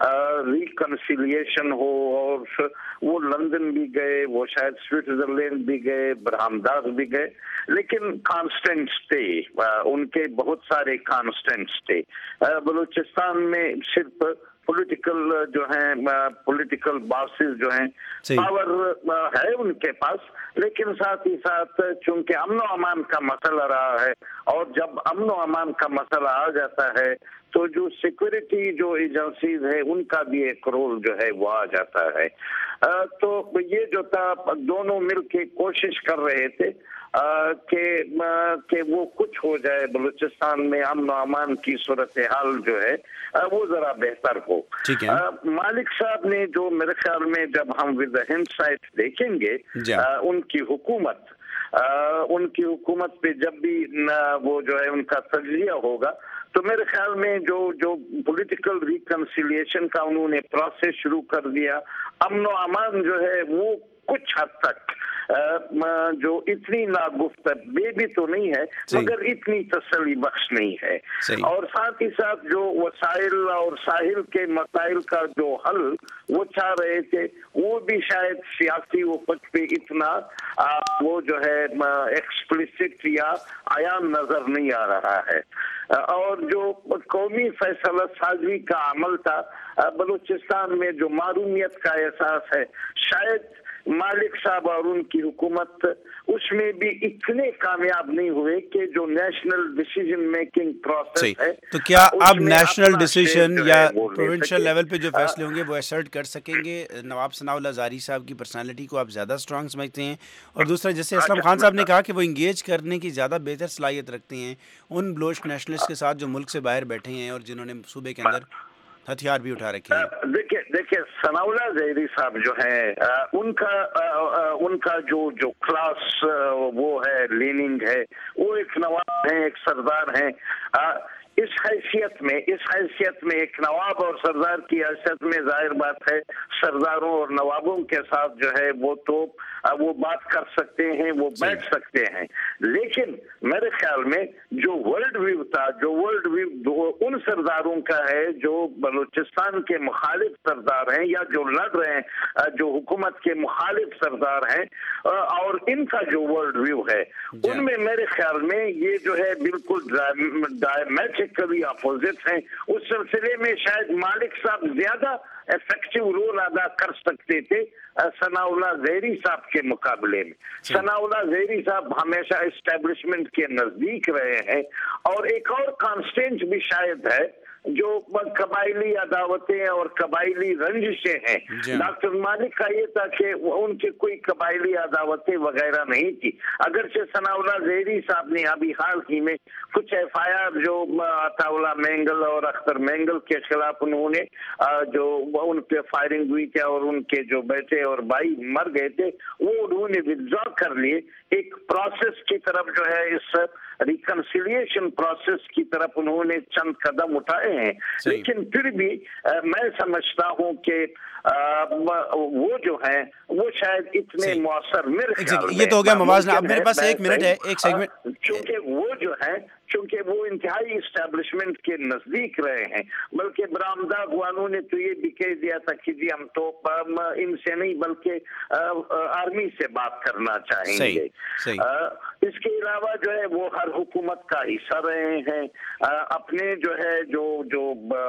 ریکنسیلیشن ہو، اور وہ لندن بھی گئے، وہ شاید سوئٹزرلینڈ بھی گئے، برہمداغ بھی گئے، لیکن کانسٹنٹس تھے ان کے، بہت سارے کانسٹنٹس تھے بلوچستان میں، صرف پولیٹیکل جو ہیں پولیٹیکل باسز جو ہیں پاور ہے ان کے پاس، لیکن ساتھ ہی ساتھ چونکہ امن و امان کا مسئلہ رہا ہے، اور جب امن و امان کا مسئلہ آ جاتا ہے تو جو سیکورٹی جو ایجنسیز ہیں ان کا بھی ایک رول جو ہے وہ آ جاتا ہے. تو یہ جو تھا دونوں مل کے کوشش کر رہے تھے کہ کہ وہ کچھ ہو جائے بلوچستان میں، امن و امان کی صورتحال جو ہے وہ ذرا بہتر ہو. مالک صاحب نے جو میرے خیال میں جب ہم ود ہنڈ سائٹ دیکھیں گے ان کی حکومت ان کی حکومت پہ جب بھی وہ جو ہے ان کا تجزیہ ہوگا تو میرے خیال میں جو جو پولیٹیکل ریکنسیلیشن کا انہوں نے پروسیس شروع کر دیا، امن و امان جو ہے وہ کچھ حد تک جو اتنی ناگفت بے بھی تو نہیں ہے مگر اتنی تسلی بخش نہیں ہے، اور ساتھ ہی ساتھ جو وسائل اور ساحل کے مسائل کا جو حل وہ چاہ رہے تھے وہ بھی شاید سیاسی وفد پہ اتنا وہ جو ہے ایکسپلیسٹ یا عیان نظر نہیں آ رہا ہے. اور جو قومی فیصلہ سازی کا عمل تھا بلوچستان میں، جو معرومیت کا احساس ہے، شاید مالک صاحب اور ان کی حکومت اس میں بھی اتنے کامیاب نہیں ہوئے کہ جو نیشنل ڈیسیژن میکنگ پروسیس ہے. تو کیا اب نیشنل ڈیسیژن یا پروونشل لیول پہ جو فیصلے ہوں گے وہ ایسرٹ کر سکیں گے؟ نواب ثناء اللہ زاری صاحب کی پرسنالٹی کو آپ زیادہ اسٹرانگ سمجھتے ہیں؟ اور دوسرا جیسے اسلم خان صاحب نے کہا کہ وہ انگیج کرنے کی زیادہ بہتر صلاحیت رکھتے ہیں ان بلوچ نیشنلسٹ کے ساتھ جو ملک سے باہر بیٹھے ہیں اور جنہوں نے صوبے کے اندر ہتھیار بھی اٹھا رکھے ہیں. دیکھیے دیکھیے ثناء اللہ زہری صاحب جو ہیں ان کا ان کا جو جو کلاس وہ ہے لیننگ ہے، وہ ایک نواب ہیں، ایک سردار ہیں. اس حیثیت میں اس حیثیت میں ایک نواب اور سردار کی حیثیت میں ظاہر بات ہے سرداروں اور نوابوں کے ساتھ جو ہے وہ تو وہ بات کر سکتے ہیں، وہ بیٹھ سکتے ہیں، لیکن میرے خیال میں جو ورلڈ ویو تھا جو ورلڈ ویو ان سرداروں کا ہے جو بلوچستان کے مخالف سردار ہیں یا جو لڑ رہے ہیں، جو حکومت کے مخالف سردار ہیں، اور ان کا جو ورلڈ ویو ہے ان میں میرے خیال میں یہ جو ہے بالکل ڈائمیٹرکلی اپوزٹ ہیں. اس سلسلے میں شاید مالک صاحب زیادہ ایفیکٹو رول ادا کر سکتے تھے ثناء اللہ زہری صاحب کے مقابلے میں. ثناء اللہ زہری صاحب ہمیشہ اسٹیبلشمنٹ کے نزدیک رہے ہیں، اور ایک اور کانسٹینٹ بھی شاید ہے جو قبائلی عداوتیں اور قبائلی رنجشیں ہیں. ڈاکٹر مالک کا یہ تھا کہ ان کی کوئی قبائلی عداوتیں وغیرہ نہیں تھی، اگرچہ ثناء اللہ زہری صاحب نے ابھی حال ہی میں کچھ ایف آئی آر جو عطا اللہ مینگل اور اختر مینگل کے خلاف انہوں نے جو ان پہ فائرنگ ہوئی تھی اور ان کے جو بیٹے اور بھائی مر گئے تھے وہ انہوں نے ودرا کر لیے. ایک پروسیس کی طرف جو ہے اس ریکنسیلیشن پروسیس کی طرف انہوں نے چند قدم اٹھائے ہیں، لیکن پھر بھی میں سمجھتا ہوں کہ وہ جو ہیں وہ شاید اتنے مؤثر میرے خیال میں. یہ تو ہو گیا موازنہ. اب میرے پاس ایک منٹ ہے، ایک سیگمنٹ. چونکہ وہ جو ہے چونکہ وہ انتہائی اسٹیبلشمنٹ کے نزدیک رہے ہیں، بلکہ برآمدہ والوں نے تو یہ بھی کہہ دیا تھا کہ جی ہم تو ان سے نہیں بلکہ آرمی سے بات کرنا چاہیں گے. اس کے علاوہ جو ہے وہ ہر حکومت کا حصہ رہے ہیں. اپنے جو ہے جو جو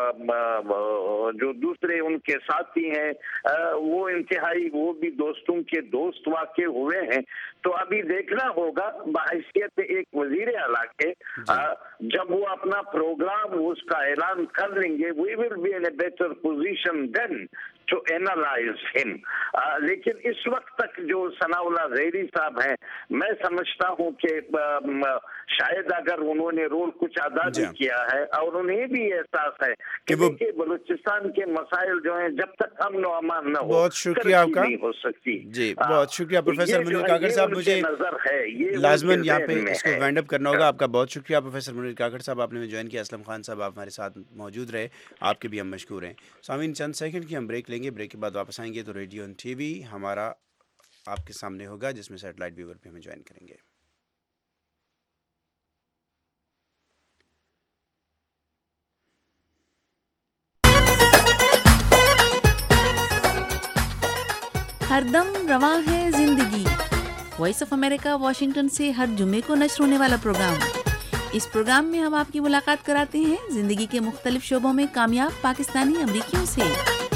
جو دوسرے ان کے ساتھی ہیں وہ انتہائی وہ بھی دوستوں کے دوست واقع ہوئے ہیں. تو ابھی دیکھنا ہوگا بحیثیت ایک وزیر اعلیٰ کے جب وہ اپنا پروگرام اس کا اعلان کر لیں گے، we will be in a better position then to analyze him. uh, لیکن اس وقت تک جو ثناء اللہ زہری صاحب ہیں میں سمجھتا ہوں کہ شاید اگر انہوں نے رول کچھ ادا بھی کیا ہے اور انہیں بھی احساس ہے کہ بلوچستان کے مسائل جو ہیں جب تک امن و امان نہ ہو بہت شکریہ آپ کا نہیں ہو سکتی. جی بہت شکریہ پروفیسر منیر کاکڑ صاحب. مجھے نظر ہے یہ لازماً یہاں پہ اس کو وائنڈ اپ کرنا ہوگا. آپ کا بہت شکریہ پروفیسر منیر کاکڑ صاحب, آپ نے جوائن کیا. اسلم خان صاحب آپ ہمارے ساتھ موجود رہے, آپ کے بھی ہم مشکور ہیں. سامعین چند سیکنڈ کی ہم بریک لیں گے, بریک کے بعد واپس آئیں گے تو ریڈیو اینڈ ٹی وی ہمارا آپ کے سامنے ہوگا جس میں سیٹلائٹ ویور پہ ہمیں جوائن کریں گے. ہر دم رواں ہے زندگی. وائس آف امریکہ واشنگٹن سے ہر جمعے کو نشر ہونے والا پروگرام. اس پروگرام میں ہم آپ کی ملاقات کراتے ہیں زندگی کے مختلف شعبوں میں کامیاب پاکستانی امریکیوں سے.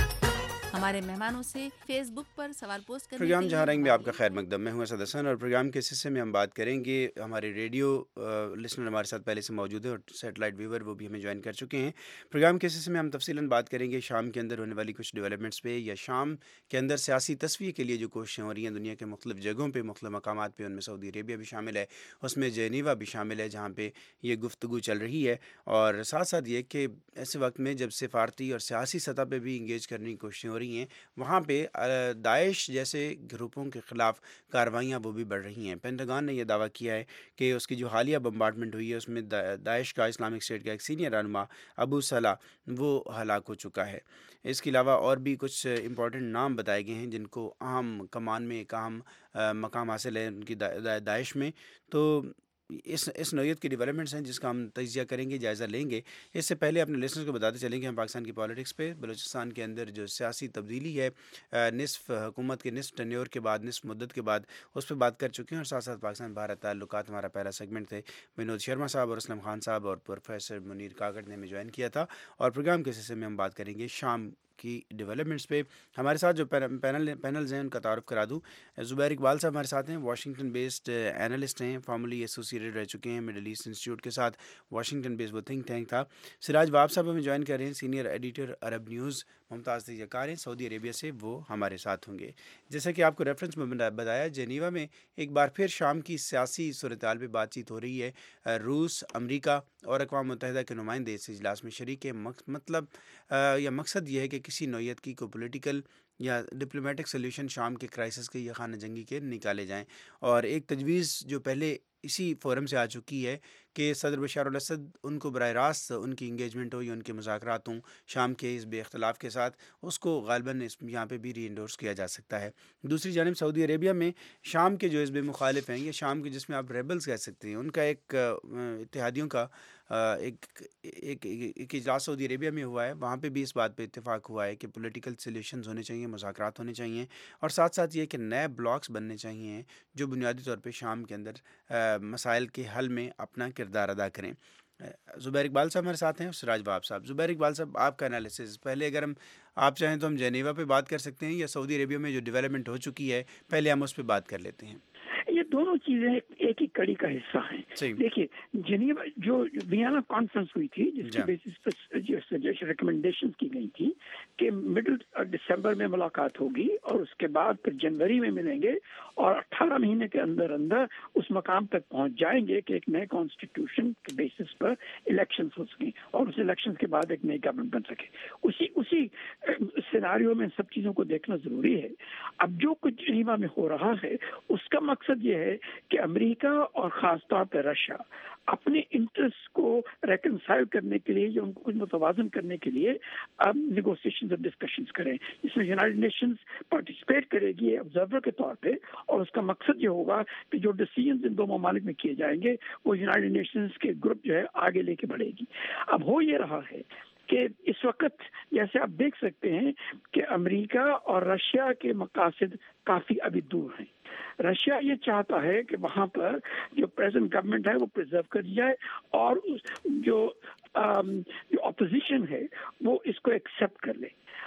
ہمارے مہمانوں سے فیس بک پر سوال پوسٹ کرنے پروگرام جہاں رنگ میں آپ کا خیر مقدم. میں ہوں اسد حسن اور پروگرام کے اس حصے میں ہم بات کریں گے. ہمارے ریڈیو لسنر ہمارے ساتھ پہلے سے موجود ہیں اور سیٹلائٹ ویور وہ بھی ہمیں جوائن کر چکے ہیں. پروگرام کے اس حصے میں ہم تفصیلاً بات کریں گے شام کے اندر ہونے والی کچھ ڈیولپمنٹس پہ, یا شام کے اندر سیاسی تصفیے کے لیے جو کوششیں ہو رہی ہیں دنیا کے مختلف جگہوں پہ, مختلف مقامات پہ. ان میں سعودی عربیہ بھی شامل ہے, اس میں جنیوا بھی شامل ہے جہاں پہ یہ گفتگو چل رہی ہے. اور ساتھ ساتھ یہ کہ ایسے وقت میں جب سفارتی اور سیاسی سطح پہ بھی انگیج کرنے کی کوششیں ہو رہی ہیں, وہاں پہ داعش جیسے گروپوں کے خلاف کارروائیاں وہ بھی بڑھ رہی ہیں. پینٹاگان نے یہ دعویٰ کیا ہے کہ اس کی جو حالیہ بمبارڈمنٹ ہوئی ہے اس میں داعش کا, اسلامک اسٹیٹ کا ایک سینئر رہنما ابو صلاح وہ ہلاک ہو چکا ہے. اس کے علاوہ اور بھی کچھ امپورٹنٹ نام بتائے گئے ہیں جن کو اہم کمان میں ایک اہم مقام حاصل ہے ان کی داعش میں. تو اس اس نوعیت کی ڈیولپمنٹس ہیں جس کا ہم تجزیہ کریں گے, جائزہ لیں گے. اس سے پہلے اپنے لسنرز کو بتاتے چلیں گے ہم پاکستان کی پالیٹکس پہ. بلوچستان کے اندر جو سیاسی تبدیلی ہے نصف حکومت کے نصف ٹینیور کے بعد, نصف مدت کے بعد, اس پہ بات کر چکے ہیں. اور ساتھ ساتھ پاکستان بھارت تعلقات ہمارا پہلا سیگمنٹ تھے. ونود شرما صاحب اور اسلم خان صاحب اور پروفیسر منیر کاکڑ نے ہمیں جوائن کیا تھا. اور پروگرام کے حصے میں ہم بات کریں گے شام کی ڈیولپمنٹس پہ. ہمارے ساتھ جو پینل پینلز ہیں ان کا تعارف کرا دوں. زبیر اقبال صاحب ہمارے ساتھ ہیں, واشنگٹن بیسڈ اینالسٹ ہیں, فارملی ایسوسیٹڈ رہ چکے ہیں مڈل ایسٹ انسٹیٹیوٹ کے ساتھ. واشنگٹن بیسڈ وہ تھنک ٹینک تھا. سراج واب صاحب ہمیں جوائن کر رہے ہیں, senior editor Arab News. Mumtaz تجزیہ کار ہیں سعودی عربیہ سے, وہ ہمارے ساتھ ہوں گے. جیسا کہ آپ کو ریفرنس میں بتایا, جنیوا میں ایک بار پھر شام کی سیاسی صورتحال پہ بات چیت ہو رہی ہے. روس, امریکہ اور اقوام متحدہ کے نمائندے اس اجلاس میں شریک ہیں. مطلب یا مقصد یہ ہے کہ کسی نوعیت کی کو پولیٹیکل یا ڈپلومیٹک سلیوشن شام کے کرائسس کے یا خانہ جنگی کے نکالے جائیں. اور ایک تجویز جو پہلے اسی فورم سے آ چکی ہے کہ صدر بشار الاسد ان کو براہ راست ان کی انگیجمنٹ ہو یا ان کے مذاکرات ہوں شام کے اس بے اختلاف کے ساتھ, اس کو غالباً اس یہاں پہ بھی ری انڈورس کیا جا سکتا ہے. دوسری جانب سعودی عربیہ میں شام کے جو حزب مخالف ہیں, یا شام کے جس میں آپ ریبلز کہہ سکتے ہیں, ان کا ایک اتحادیوں کا ایک ایک ایک اجلاس سعودی عربیہ میں ہوا ہے. وہاں پہ بھی اس بات پہ اتفاق ہوا ہے کہ پولیٹیکل سلیوشنز ہونے چاہیے, مذاکرات ہونے چاہیے, اور ساتھ ساتھ یہ کہ نئے بلاکس بننے چاہیے جو بنیادی طور پہ شام کے اندر مسائل کے حل میں اپنا کردار ادا کریں. زبیر اقبال صاحب ہمارے ساتھ ہیں, سراج واب صاحب. زبیر اقبال صاحب, آپ کا انالیسز پہلے, اگر ہم آپ چاہیں تو ہم جنیوا پہ بات کر سکتے ہیں, یا سعودی عربیہ میں جو ڈیولپمنٹ ہو چکی ہے پہلے ہم اس پہ بات کر لیتے ہیں. یہ دونوں چیزیں ایک ہی کڑی کا حصہ ہیں. دیکھیے جنیوا جو ویانا کانفرنس ہوئی تھی جس کی بیسس پر جو ریکمنڈیشن کی گئی تھی کہ مڈل دسمبر میں ملاقات ہوگی اور اس کے بعد پھر جنوری میں ملیں گے اور اٹھارہ مہینے کے اندر اندر اس مقام تک پہنچ جائیں گے کہ ایک نئے کانسٹیٹیوشن کے بیسس پر الیکشنز ہو سکیں اور اس الیکشن کے بعد ایک نئی گورنمنٹ بن سکے. اسی اسی سیناریو میں سب چیزوں کو دیکھنا ضروری ہے. اب جو کچھ جنیوا میں ہو رہا ہے اس کا مقصد یہ ہے کہ امریکہ اور خاص طور پہ رشیا اپنے انٹرسٹ کو ریکنسائل کرنے کے لیے یا ان کو کچھ متوازن کرنے کے لیے اب نیگوسیشنز اور ڈسکشنز کریں, جس میں یونائیٹڈ نیشنز پارٹیسپیٹ کرے گی آبزرور کے طور پہ, اور اس کا مقصد یہ ہوگا کہ جو ڈیسیژنز ان دو ممالک میں کیے جائیں گے وہ یونائیٹڈ نیشنز کے گروپ جو ہے آگے لے کے بڑھے گی. اب ہو یہ رہا ہے کہ اس وقت جیسے آپ دیکھ سکتے ہیں کہ امریکہ اور رشیا کے مقاصد کافی ابھی دور ہیں. رشیا یہ چاہتا ہے کہ وہاں پر جو پریزنٹ گورنمنٹ ہے وہ پرزرو کر جائے اور جو جو اپوزیشن ہے وہ اس کو ایکسیپٹ کر لے.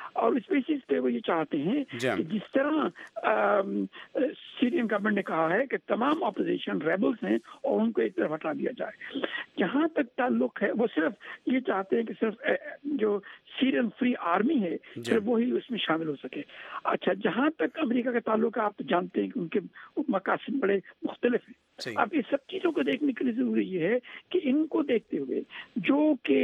اور اس بیسس پہ وہ یہ چاہتے ہیں کہ جس طرح سیرین گورنمنٹ نے کہا ہے کہ تمام اپوزیشن ریبلز ہیں اور ان کو ایک طرف ہٹا دیا جائے. جہاں تک تعلق ہے وہ صرف یہ چاہتے ہیں کہ صرف جو سیرین فری آرمی ہے صرف وہی اس میں شامل ہو سکے. اچھا جہاں تک امریکہ کا تعلق ہے آپ تو جانتے ہیں کہ ان کے مقاصد بڑے مختلف ہیں. اب اس سب چیزوں کو دیکھنے کے لیے ضروری یہ ہے کہ ان کو دیکھتے ہوئے جو کہ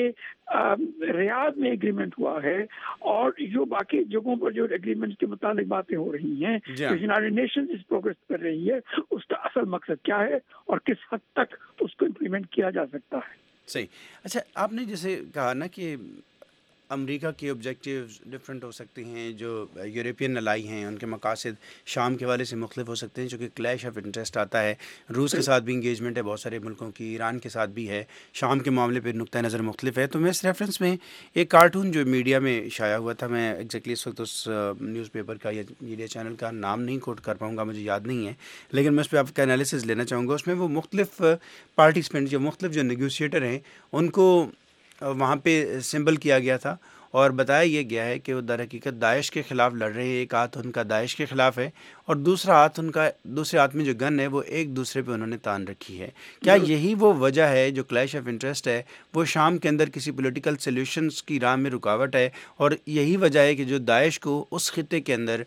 ریاض میں اگریمنٹ ہوا ہے اور جو باقی جگہوں پر جو اگریمنٹ کے متعلق باتیں ہو رہی ہیں یونائیٹڈ نیشنز اس پروگرس کر رہی ہے اس کا اصل مقصد کیا ہے اور کس حد تک اس کو امپلیمنٹ کیا جا سکتا ہے. صحیح. اچھا آپ نے جیسے کہا نا کہ امریکہ کے آبجیکٹیوز ڈفرینٹ ہو سکتے ہیں, جو یورپین الائی ہیں ان کے مقاصد شام کے حوالے سے مختلف ہو سکتے ہیں, چونکہ کلیش آف انٹرسٹ آتا ہے. روس کے ساتھ بھی انگیجمنٹ ہے بہت سارے ملکوں کی, ایران کے ساتھ بھی ہے, شام کے معاملے پہ نقطہ نظر مختلف ہے. تو میں اس ریفرنس میں ایک کارٹون جو میڈیا میں شائع ہوا تھا, میں ایگزیکٹلی اس وقت اس نیوز پیپر کا یا میڈیا چینل کا نام نہیں کوٹ کر پاؤں گا, مجھے یاد نہیں ہے, لیکن میں اس پہ آپ کا انالیسز لینا چاہوں گا. اس میں وہ مختلف پارٹیسپینٹ جو مختلف جو نیگوشیٹر ہیں ان کو وہاں پہ سمبل کیا گیا تھا اور بتایا یہ گیا ہے کہ وہ در حقیقت داعش کے خلاف لڑ رہے ہیں. ایک ہاتھ ان کا داعش کے خلاف ہے اور دوسرا ہاتھ ان کا, دوسرے ہاتھ میں جو گن ہے وہ ایک دوسرے پہ انہوں نے تان رکھی ہے. کیا یہی وہ وجہ ہے جو کلیش آف انٹرسٹ ہے وہ شام کے اندر کسی پولیٹیکل سلیوشنز کی راہ میں رکاوٹ ہے, اور یہی وجہ ہے کہ جو داعش کو اس خطے کے اندر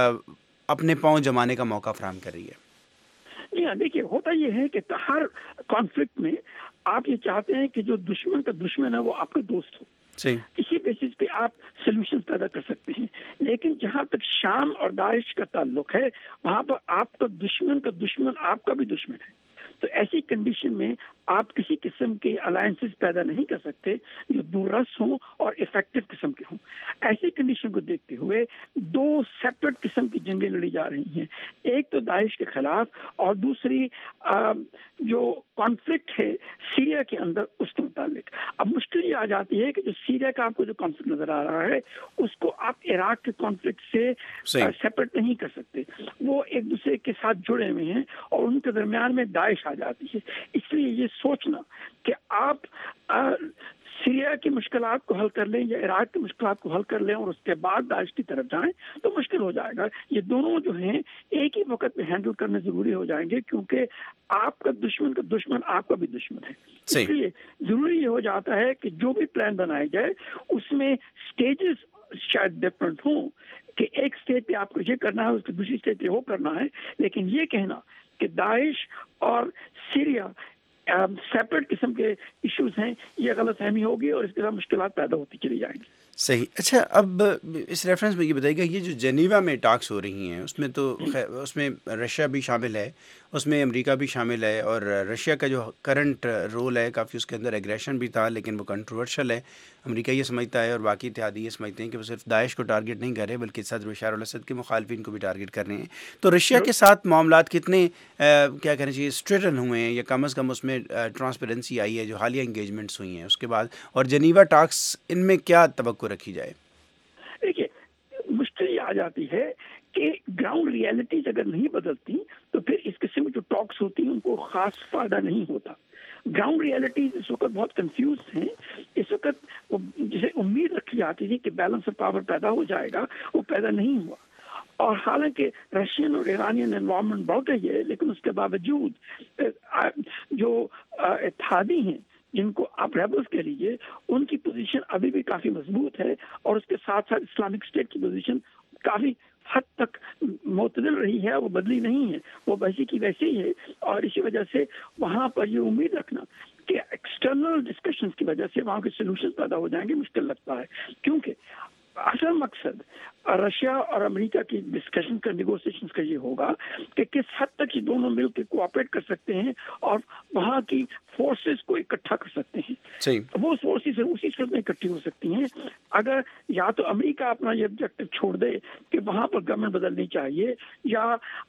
اپنے پاؤں جمانے کا موقع فراہم کر رہی ہے؟ دیکھیے ہوتا یہ ہے کہ ہر کانفلکٹ میں آپ یہ چاہتے ہیں کہ جو دشمن کا دشمن ہے وہ آپ کا دوست ہو. اسی بیسس پہ آپ سولوشن پیدا کر سکتے ہیں. لیکن جہاں تک شام اور داعش کا تعلق ہے وہاں پر آپ کا دشمن کا دشمن آپ کا بھی دشمن ہے. تو ایسی کنڈیشن میں آپ کسی قسم کے الائنسز پیدا نہیں کر سکتے جو دور رس ہوں اور افیکٹو قسم کے ہوں. ایسی کنڈیشن کو دیکھتے ہوئے دو سیپریٹ قسم کی جنگیں لڑی جا رہی ہیں, ایک تو داعش کے خلاف اور دوسری جو کانفلکٹ ہے سیریا کے اندر اس کے متعلق. اب مشکل یہ آ جاتی ہے کہ جو سیریا کا آپ کو جو کانفلکٹ نظر آ رہا ہے اس کو آپ عراق کے کانفلکٹ سے سیپریٹ نہیں کر سکتے. وہ ایک دوسرے کے ساتھ جڑے ہوئے ہیں اور ان کے درمیان میں داعش آ جاتی ہے. اس لیے یہ سوچنا کہ آپ سیریا کی مشکلات کو حل کر لیں یا عراق کی مشکلات کو حل کر لیں اور اس کے بعد داعش کی طرف جائیں تو مشکل ہو جائے گا. یہ دونوں جو ہیں ایک ہی وقت میں ہینڈل کرنے ضروری ہو جائیں گے کیونکہ آپ کا دشمن کا دشمن آپ کا بھی دشمن ہے. اس لیے ضروری یہ ہو جاتا ہے کہ جو بھی پلان بنائے جائے اس میں سٹیجز شاید ڈفرنٹ ہوں کہ ایک سٹیج پہ آپ کو یہ کرنا ہے اس کے دوسری سٹیج پہ وہ کرنا ہے, لیکن یہ کہنا کہ داعش اور سیریا سیپریٹ قسم کے ایشوز ہیں یہ غلط فہمی ہوگی اور اس کے ساتھ مشکلات پیدا ہوتی چلی جائیں گی. صحیح. اچھا اب اس ریفرنس میں یہ بتائیے گا یہ جو جنیوا میں ٹاکس ہو رہی ہیں اس میں تو اس میں رشیا بھی شامل ہے, اس میں امریکہ بھی شامل ہے, اور رشیا کا جو کرنٹ رول ہے کافی اس کے اندر ایگریشن بھی تھا لیکن وہ کنٹروورشل ہے. امریکہ یہ سمجھتا ہے اور باقی اتحادی یہ سمجھتے ہیں کہ وہ صرف داعش کو ٹارگٹ نہیں کر رہے بلکہ صدر بشار الاسد کے مخالفین کو بھی ٹارگٹ کر رہے ہیں. تو رشیا کے ساتھ معاملات کتنے کیا کہنا چاہیے اسٹریٹن ہوئے ہیں یا کم از کم اس میں ٹرانسپیرنسی آئی ہے جو حالیہ انگیجمنٹس ہوئی ہیں اس کے بعد, اور جنیوا ٹاکس ان میں کیا توقع رکھی جائے؟ دیکھیے مشکل یہ آ جاتی ہے کہ گراؤنڈ ریئلٹیز اگر نہیں بدلتی تو پھر اس قسم کی جو ٹاکس ہوتی ہیں ان کو خاص فائدہ نہیں ہوتا. گراؤنڈ ریئلٹیز اس وقت بہت کنفیوز ہیں. اس وقت جسے امید رکھی جاتی تھی کہ بیلنس آف پاور پیدا ہو جائے گا وہ پیدا نہیں ہوا, اور حالانکہ رشین اور ایرانین انوائرمنٹ بڑھ گئی ہے لیکن اس کے باوجود جو اتحادی ہیں جن کو آپ ریبلز کہہ لیجیے ان کی پوزیشن ابھی بھی کافی مضبوط ہے, اور اس کے ساتھ ساتھ اسلامک اسٹیٹ کی پوزیشن کافی حد تک معتدل رہی ہے, وہ بدلی نہیں ہے, وہ ویسی کی ویسے ہی ہے. اور اسی وجہ سے وہاں پر یہ امید رکھنا کہ ایکسٹرنل ڈسکشنز کی وجہ سے وہاں کے سولوشن پیدا ہو جائیں گے مشکل لگتا ہے, کیونکہ اصل مقصد رشیا اور امریکہ کی ڈسکشن کا نیگوسیشنز کا یہ ہوگا کہ کس حد تک یہ دونوں مل کے کوآپریٹ کر سکتے ہیں اور وہاں کی فورسز کو اکٹھا کر سکتے ہیں. وہ فورسز اسی صورت میں اکٹھی ہو سکتی ہیں اگر یا تو امریکہ اپنا یہ آبجیکٹو چھوڑ دے کہ وہاں پر گورنمنٹ بدلنی چاہیے, یا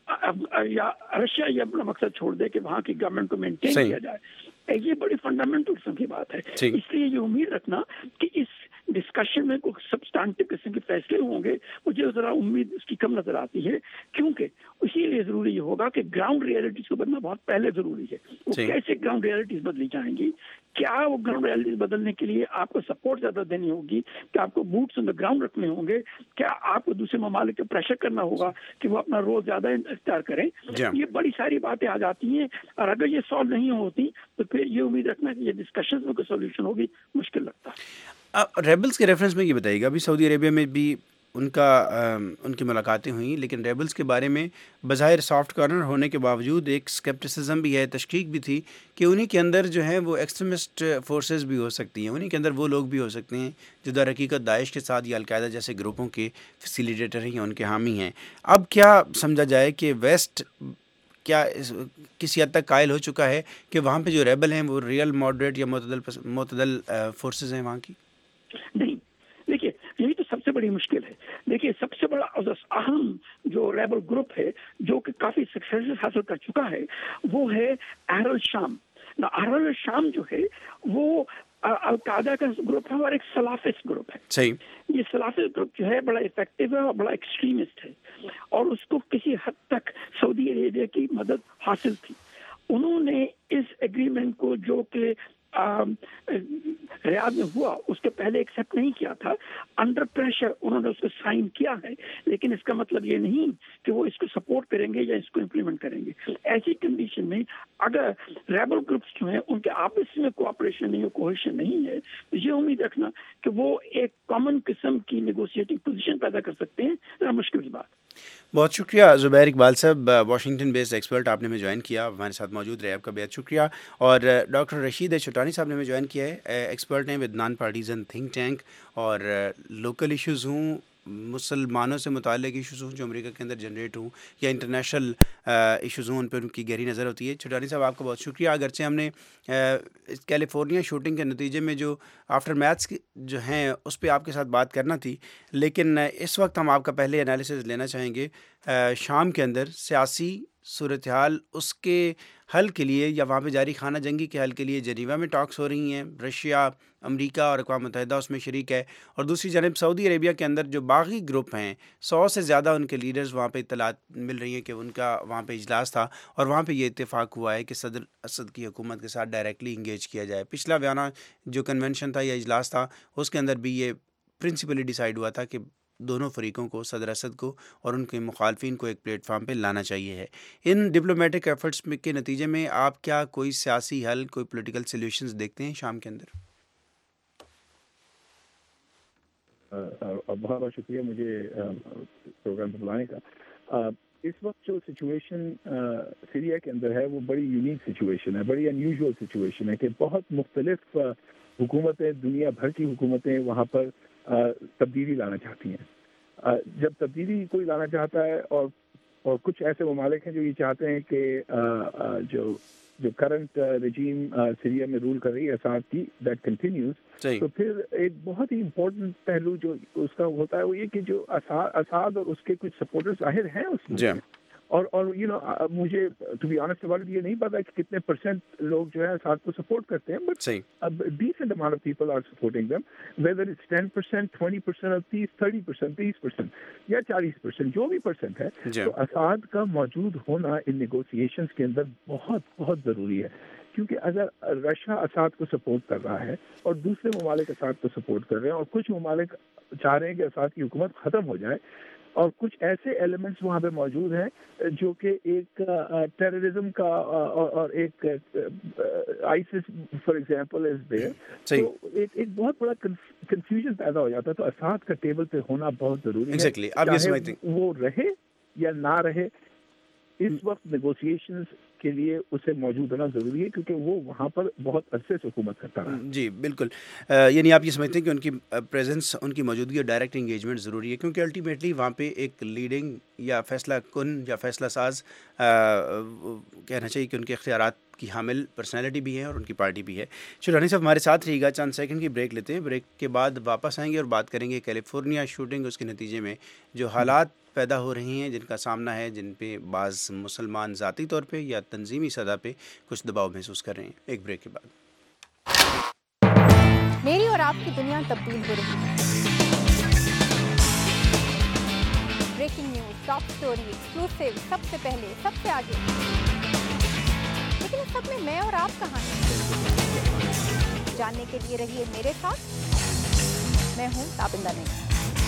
یا رشیا یہ اپنا مقصد چھوڑ دے کہ وہاں کی گورنمنٹ کو مینٹین کیا جائے. یہ بڑی فنڈامنٹل قسم کی بات ہے. اس لیے یہ امید رکھنا کہ اس ڈسکشن میں کوئی سبسٹانٹیو قسم کے فیصلے ہوں گے مجھے ذرا امید اس کی کم نظر آتی ہے, کیونکہ اسی لیے ضروری یہ ہوگا کہ گراؤنڈ ریئلٹیز کو بدلنا بہت پہلے ضروری ہے. وہ کیسے گراؤنڈ ریئلٹیز بدلی جائیں گی, کیا وہ گراؤنڈ ریالٹیز بدلنے کے لیے آپ کو سپورٹ زیادہ دینی ہوگی, کہ آپ کو بوٹس آن دا گراؤنڈ رکھنے ہوں گے, کیا آپ کو دوسرے ممالک پہ پریشر کرنا ہوگا کہ وہ اپنا رول زیادہ اختیار کریں. یہ بڑی ساری باتیں آ جاتی ہیں, اور اگر یہ سالو نہیں ہوتی تو پھر یہ امید رکھنا کہ یہ ڈسکشنز میں کوئی سولوشن ہوگی مشکل لگتا ہے. ریبلز کے ریفرنس میں یہ بتائیے گا, ابھی سعودی عربیہ میں بھی ان کا ان کی ملاقاتیں ہوئیں, لیکن ریبلز کے بارے میں بظاہر سافٹ کارنر ہونے کے باوجود ایک اسکیپٹسزم بھی ہے, تشکیک بھی تھی کہ انہی کے اندر جو ہے وہ ایکسٹریمسٹ فورسز بھی ہو سکتی ہیں, انہی کے اندر وہ لوگ بھی ہو سکتے ہیں جو در حقیقت داعش کے ساتھ یا القاعدہ جیسے گروپوں کے فیسیلیٹیٹر ہیں یا ان کے حامی ہیں. اب کیا سمجھا جائے کہ ویسٹ کیا کسی حد تک قائل ہو چکا ہے کہ وہاں پہ جو ریبل ہیں وہ ریئل ماڈریٹ یا معتدل معتدل فورسز ہیں وہاں کی؟ نہیں, دیکھیے یہی تو سب سے بڑی مشکل ہے. دیکھیے سب سے بڑا اہم جو ریبل گروپ ہے جو کہ کافی سکسیس حاصل کر چکا ہے وہ ہے اہل الشام. اہل الشام جو ہے وہ القاعدہ کا گروپ ہے اور ایک سلافسٹ گروپ ہے. صحیح. یہ سلافسٹ گروپ جو ہے بڑا افیکٹو ہے اور بڑا ایکسٹریمسٹ ہے, اور اس کو کسی حد تک سعودی عربیہ کی مدد حاصل تھی. انہوں نے اس ایگریمنٹ کو جو کہ ریاض میں ہوا اس کے پہلے ایکسیپٹ نہیں کیا تھا, انڈر پریشر انہوں نے اس کو سائن کیا ہے, لیکن اس کا مطلب یہ نہیں کہ وہ اس کو سپورٹ کریں گے یا اس کو امپلیمنٹ کریں گے. ایسی کنڈیشن میں اگر ریبل گروپس جو ہیں ان کے آپس میں کوآپریشن نہیں, کوہیشن نہیں ہے, تو یہ امید رکھنا کہ وہ ایک کامن قسم کی نیگوشیٹنگ پوزیشن پیدا کر سکتے ہیں, ذرا مشکل کی بات. بہت شکریہ زبیر اقبال صاحب, واشنگٹن بیسڈ ایکسپرٹ, آپ نے ہمیں جوائن کیا, ہمارے ساتھ موجود رہے, آپ کا بہت شکریہ. اور ڈاکٹر رشید چھٹانی صاحب نے ہمیں جوائن کیا ہے, ایکسپرٹ ہیں with non partisan think tank, اور لوکل ایشوز ہوں, مسلمانوں سے متعلق ایشوز ہوں جو امریکہ کے اندر جنریٹ ہوں, یا انٹرنیشنل ایشوز ہوں, ان پہ ان کی گہری نظر ہوتی ہے. چھٹانی صاحب آپ کا بہت شکریہ. اگرچہ ہم نے کیلیفورنیا شوٹنگ کے نتیجے میں جو آفٹر میتھس جو ہیں اس پہ آپ کے ساتھ بات کرنا تھی, لیکن اس وقت ہم آپ کا پہلے انالیسز لینا چاہیں گے شام کے اندر سیاسی صورتحال اس کے حل کے لیے یا وہاں پہ جاری خانہ جنگی کے حل کے لیے جنیوا میں ٹاکس ہو رہی ہیں, رشیا, امریکہ اور اقوام متحدہ اس میں شریک ہے, اور دوسری جانب سعودی عربیہ کے اندر جو باغی گروپ ہیں سو سے زیادہ ان کے لیڈرز وہاں پہ اطلاعات مل رہی ہیں کہ ان کا وہاں پہ اجلاس تھا, اور وہاں پہ یہ اتفاق ہوا ہے کہ صدر اسد کی حکومت کے ساتھ ڈائریکٹلی انگیج کیا جائے. پچھلا ویانا جو کنونشن تھا یا اجلاس تھا اس کے اندر بھی یہ پرنسپلی ڈیسائیڈ ہوا تھا کہ دونوں فریقوں کو, صدر اسد کو اور ان کے مخالفین کو ایک پلیٹ فارم پہ لانا چاہیے ہے. ان ڈپلومیٹک ایفرٹس کے نتیجے میں آپ کیا کوئی سیاسی حل, کوئی پولیٹیکل سلیوشنز دیکھتے ہیں شام کے اندر؟ بہت بہت شکریہ مجھے پروگرام پہ بلانے کا. اس وقت جو سچویشن سیریا کے اندر ہے وہ بڑی یونیک سچویشن ہے, بڑی انیوژول سچویشن ہے کہ بہت مختلف حکومتیں, دنیا بھر کی حکومتیں وہاں پر تبدیلی لانا چاہتی ہیں. جب تبدیلی کوئی لانا چاہتا ہے اور اور کچھ ایسے ممالک ہیں جو یہ چاہتے ہیں کہ جو جو کرنٹ رجیم سیریا میں رول کر رہی ہے اساد کی دیٹ کنٹینیوز, تو پھر ایک بہت ہی امپورٹنٹ پہلو جو اس کا ہوتا ہے وہ یہ کہ جو اساد اور اس کے کچھ سپورٹر ظاہر ہیں اس میں, اور اور یو نو مجھے ٹو بی آنیسٹ اباؤٹ یہ نہیں پتا کہ کتنے پرسینٹ لوگ جو ہے اساد کو سپورٹ کرتے ہیں, but decent amount of people are supporting them, whether it's ten percent, twenty percent اور تیس تھرٹی پرسینٹ تیس پرسینٹ یا چالیس پرسینٹ جو بھی پرسینٹ ہے, تو اساد کا موجود ہونا ان نیگوسیشنز کے اندر بہت بہت ضروری ہے. کیونکہ اگر رشیا اساد کو سپورٹ کر رہا ہے اور دوسرے ممالک اساد کو سپورٹ کر رہے ہیں, اور کچھ ممالک چاہ رہے ہیں کہ اساد کی حکومت ختم ہو جائے, اور کچھ ایسے ایلیمنٹس وہاں پہ موجود ہیں جو کہ ایک ٹیررزم کا اور ایک ISIS for example is there, تو ایک بہت بڑا کنفیوژن پیدا ہو جاتا ہے. تو اساد کا ٹیبل پہ ہونا بہت ضروری ہے, چاہے وہ رہے یا نہ رہے. اس وقت نیگوسیشنز کے لیے اسے موجود ہونا ضروری ہے کیونکہ وہ وہاں پر بہت عرصے سے حکومت کرتا رہا. جی بالکل, یعنی آپ یہ سمجھتے ہیں کہ ان کی پریزنس, ان کی موجودگی اور ڈائریکٹ انگیجمنٹ ضروری ہے, کیونکہ الٹیمیٹلی وہاں پہ ایک لیڈنگ یا فیصلہ کن یا فیصلہ ساز کہنا چاہیے کہ ان کے اختیارات کی حامل پرسنالٹی بھی ہے اور ان کی پارٹی بھی ہے. شرانی صاحب ہمارے ساتھ رہیے گا, چند سیکنڈ کی بریک لیتے ہیں, بریک کے بعد واپس آئیں گے اور بات کریں گے کیلیفورنیا شوٹنگ, اس کے نتیجے میں جو حالات پیدا ہو رہی ہیں, جن کا سامنا ہے, جن پہ بعض مسلمان ذاتی طور پہ یا تنظیمی سطح پہ کچھ دباؤ محسوس کر رہے ہیں. ایک بریک کے بعد. میری اور آپ کی دنیا تبدیل ہو رہی ہے. Breaking news, top story, exclusive, سب سے پہلے, سب سے آگے. لیکن اس سب میں میں اور آپ کہاں ہیں؟ जानने के लिए रहिए मेरे साथ। मैं हूं ताबिंदा नहीं।